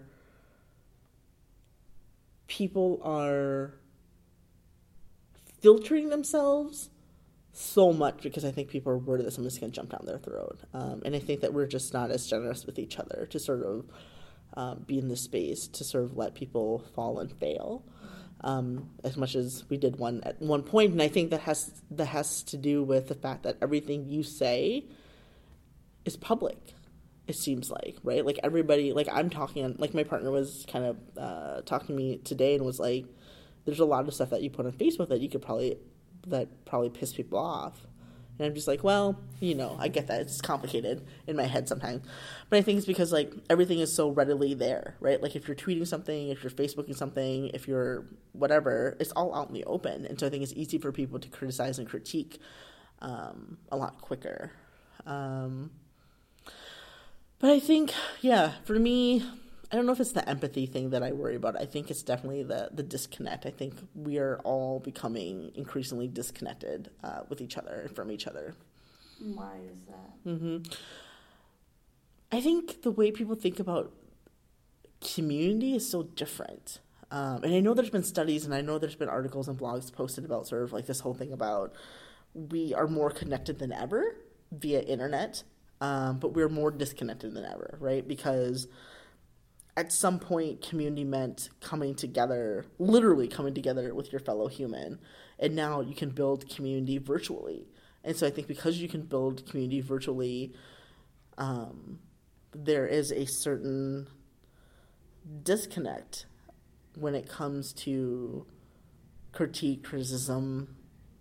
people are filtering themselves so much because I think people are worried that someone's going to jump down their throat. Um, and I think that we're just not as generous with each other to sort of um, be in the space to sort of let people fall and fail um, as much as we did one at one point. And I think that has that has to do with the fact that everything you say is public. It seems like, right? Like everybody, like I'm talking on, like my partner was kind of uh, talking to me today and was like, there's a lot of stuff that you put on Facebook that you could probably, that probably piss people off. And I'm just like, well, you know, I get that. It's complicated in my head sometimes. But I think it's because like everything is so readily there, right? Like if you're tweeting something, if you're Facebooking something, if you're whatever, it's all out in the open. And so I think it's easy for people to criticize and critique um, a lot quicker. Um But I think, yeah, for me, I don't know if it's the empathy thing that I worry about. I think it's definitely the, the disconnect. I think we are all becoming increasingly disconnected uh, with each other and from each other. Why is that? Mm-hmm. I think the way people think about community is so different. Um, and I know there's been studies and I know there's been articles and blogs posted about sort of like this whole thing about we are more connected than ever via internet. Um, but we're more disconnected than ever, right? Because at some point, community meant coming together, literally coming together with your fellow human. And now you can build community virtually. And so I think because you can build community virtually, um, there is a certain disconnect when it comes to critique, criticism,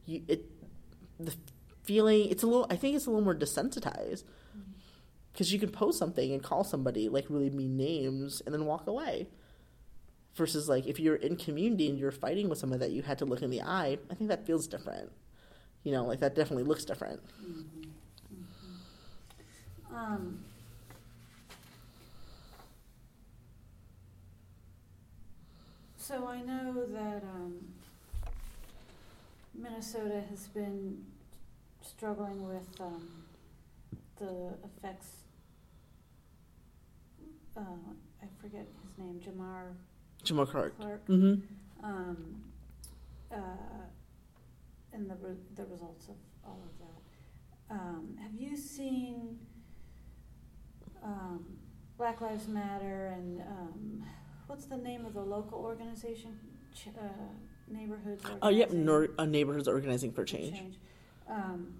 you it the feeling it's a little I think it's a little more desensitized because you can post something and call somebody like really mean names and then walk away. Versus, like, if you're in community and you're fighting with someone that you had to look in the eye, I think that feels different. You know, like, that definitely looks different. Mm-hmm. Mm-hmm. Um, so I know that um, Minnesota has been struggling with um, the effects, uh, I forget his name, Jamar... Jamar Clark. Clark. Mm-hmm. Um, uh, and the re- the results of all of that. Um, have you seen um, Black Lives Matter and um, what's the name of the local organization? Ch- uh, neighborhoods. Oh, yep, Nor- uh, Neighborhoods Organizing for Change. Change. Um,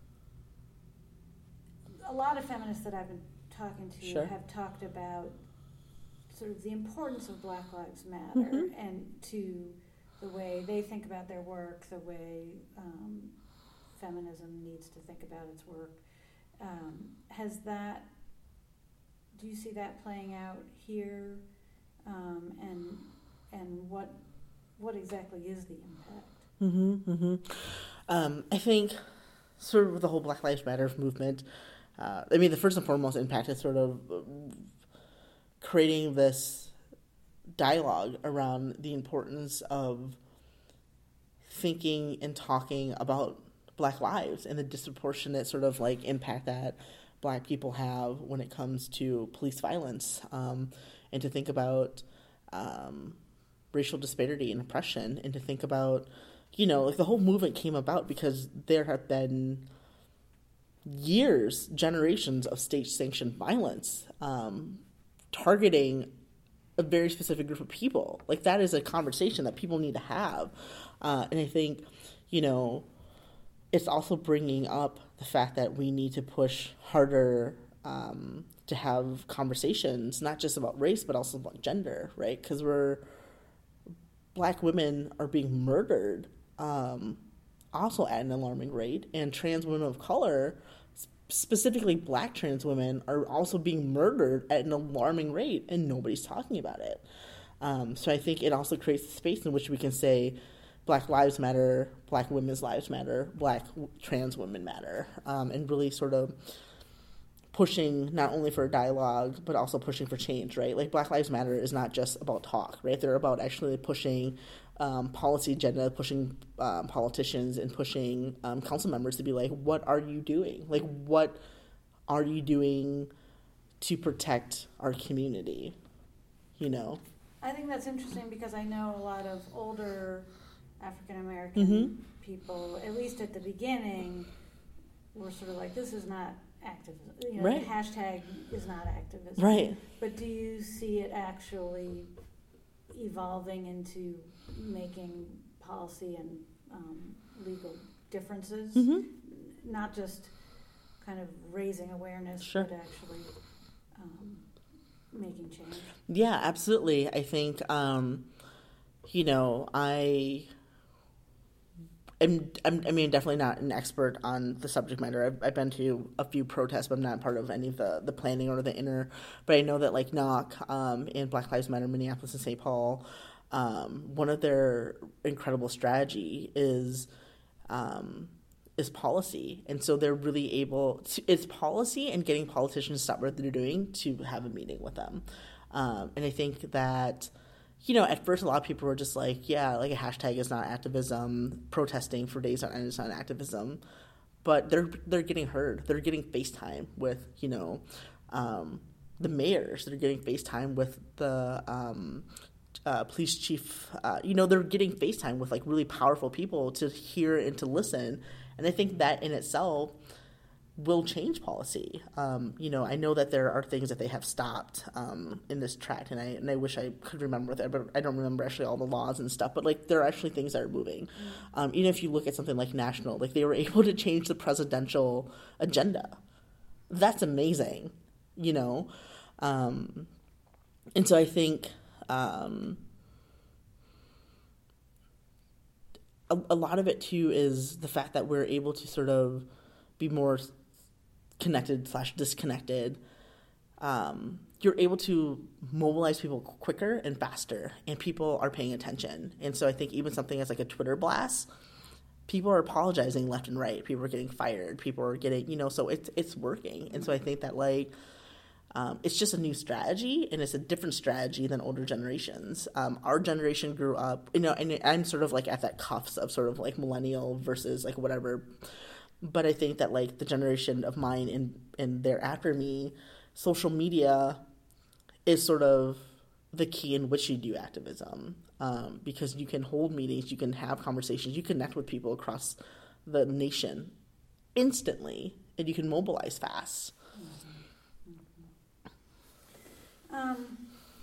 a lot of feminists that I've been talking to Sure. have talked about sort of the importance of Black Lives Matter Mm-hmm. and to the way they think about their work, the way um, feminism needs to think about its work. Um, has that, do you see that playing out here? Um, and and what what exactly is the impact? Mm-hmm, mm-hmm. Um, I think sort of with the whole Black Lives Matter movement, uh, I mean, the first and foremost impact is sort of creating this dialogue around the importance of thinking and talking about Black lives and the disproportionate sort of like impact that Black people have when it comes to police violence, um, and to think about um, racial disparity and oppression, and to think about, you know, like the whole movement came about because there have been years, generations of state-sanctioned violence, um, targeting a very specific group of people. Like, that is a conversation that people need to have. Uh, and I think, you know, it's also bringing up the fact that we need to push harder um, to have conversations, not just about race, but also about gender, right? Because we're, Black women are being murdered um, also at an alarming rate, and trans women of color, specifically Black trans women, are also being murdered at an alarming rate, and nobody's talking about it. Um, so I think it also creates a space in which we can say Black lives matter, Black women's lives matter, Black trans women matter, um, and really sort of pushing not only for dialogue, but also pushing for change, right? Like, Black Lives Matter is not just about talk, right? They're about actually pushing um, policy agenda, pushing um, politicians, and pushing um, council members to be like, what are you doing? Like, what are you doing to protect our community, you know? I think that's interesting because I know a lot of older African American Mm-hmm. people, at least at the beginning, were sort of like, this is not activism. You know, Right. the hashtag is not activism. Right. But do you see it actually evolving into making policy and um, legal differences? Mm-hmm. Not just kind of raising awareness, Sure. but actually um, making change. Yeah, absolutely. I think, um, you know, I... I'm, I'm, I mean, definitely not an expert on the subject matter. I've, I've been to a few protests, but I'm not part of any of the, the planning or the inner. But I know that, like, N O C um, and Black Lives Matter, Minneapolis and Saint Paul, um, one of their incredible strategy is um, is policy. And so they're really able to, it's policy and getting politicians to stop what they're doing to have a meeting with them. Um, and I think that, you know, at first a lot of people were just like, yeah, like a hashtag is not activism, protesting for days on end is not activism. But they're they're getting heard. They're getting FaceTime with, you know, um, the mayors. They're getting FaceTime with the um, uh, police chief. Uh, you know, they're getting FaceTime with, like, really powerful people to hear and to listen. And I think that in itself will change policy. Um, you know, I know that there are things that they have stopped um, in this tract, and I and I wish I could remember that, but I don't remember actually all the laws and stuff. But, like, there are actually things that are moving. Um, even if you look at something like national, like, they were able to change the presidential agenda. That's amazing, you know. Um, and so I think um, a, a lot of it too is the fact that we're able to sort of be more connected slash disconnected. Um, you're able to mobilize people quicker and faster, and people are paying attention. And so I think even something as like a Twitter blast, people are apologizing left and right. People are getting fired. People are getting, you know, so it's it's working. And so I think that like um, it's just a new strategy, and it's a different strategy than older generations. Um, our generation grew up, you know, and I'm sort of like at that cuffs of sort of like millennial versus like whatever. But I think that like the generation of mine and and they're after me, social media is sort of the key in which you do activism, um, because you can hold meetings, you can have conversations, you connect with people across the nation instantly, and you can mobilize fast. Um,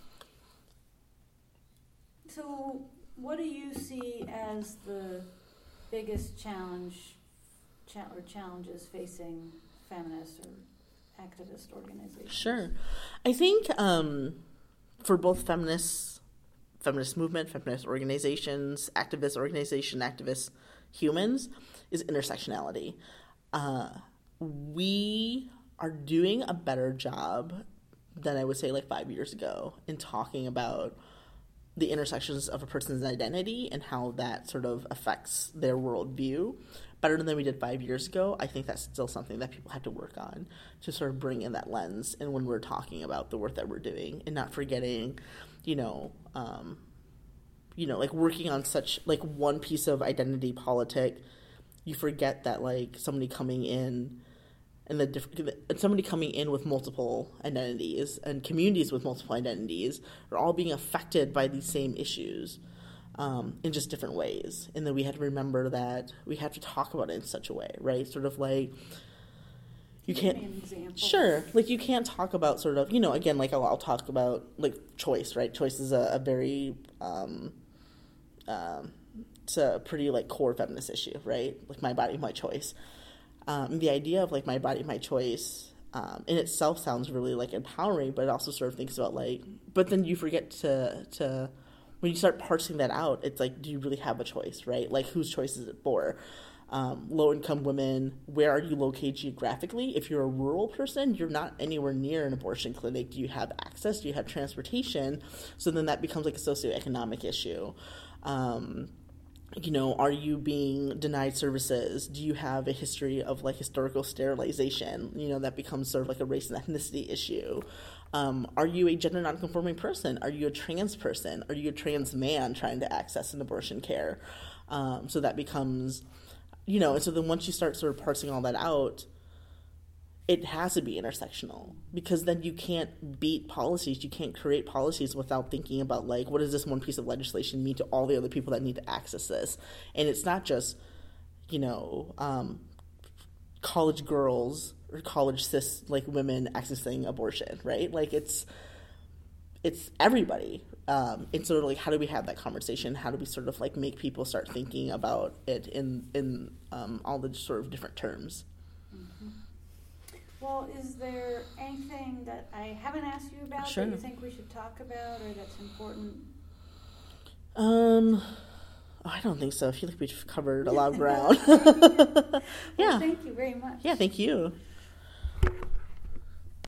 so what do you see as the biggest challenge cha- or challenges facing feminist or activist organizations? Sure. I think um, for both feminists, feminist movement, feminist organizations, activist organization, activist humans, is intersectionality. Uh, we are doing a better job than I would say like five years ago in talking about the intersections of a person's identity and how that sort of affects their worldview better than we did five years ago. I think that's still something that people have to work on to sort of bring in that lens. And when we're talking about the work that we're doing and not forgetting, you know, um, you know, like working on such like one piece of identity politic, you forget that like somebody coming in and the different somebody coming in with multiple identities and communities with multiple identities are all being affected by these same issues. Um, in just different ways. And then we had to remember that we have to talk about it in such a way, right? Sort of like, you can't, sure, like you can't talk about sort of, you know, again, like I'll, I'll talk about like choice, right? Choice is a, a very, um, um, it's a pretty like core feminist issue, right? Like my body, my choice. Um, the idea of like my body, my choice, um, in itself sounds really like empowering, but it also sort of thinks about like, but then you forget to, to, when you start parsing that out, it's like, do you really have a choice, right? Like, whose choice is it for? Um, low-income women, where are you located geographically? If you're a rural person, you're not anywhere near an abortion clinic. Do you have access? Do you have transportation? So then that becomes like a socioeconomic issue. Um, you know, are you being denied services? Do you have a history of like historical sterilization? You know, that becomes sort of like a race and ethnicity issue. Um, are you a gender nonconforming person? Are you a trans person? Are you a trans man trying to access an abortion care? Um, so that becomes, you know, and so then once you start sort of parsing all that out, it has to be intersectional, because then you can't beat policies. You can't create policies without thinking about like, what does this one piece of legislation mean to all the other people that need to access this? And it's not just, you know, um, college girls or college cis like women accessing abortion, right? Like it's it's everybody. Um, and sort of like, how do we have that conversation? How do we sort of like make people start thinking about it in in um, all the sort of different terms? Mm-hmm. Well, is there anything that I haven't asked you about Sure. that you think we should talk about or that's important? Um. Oh, I don't think so. I feel like we've covered a lot of ground. Well, Yeah. thank you very much. Yeah, thank you.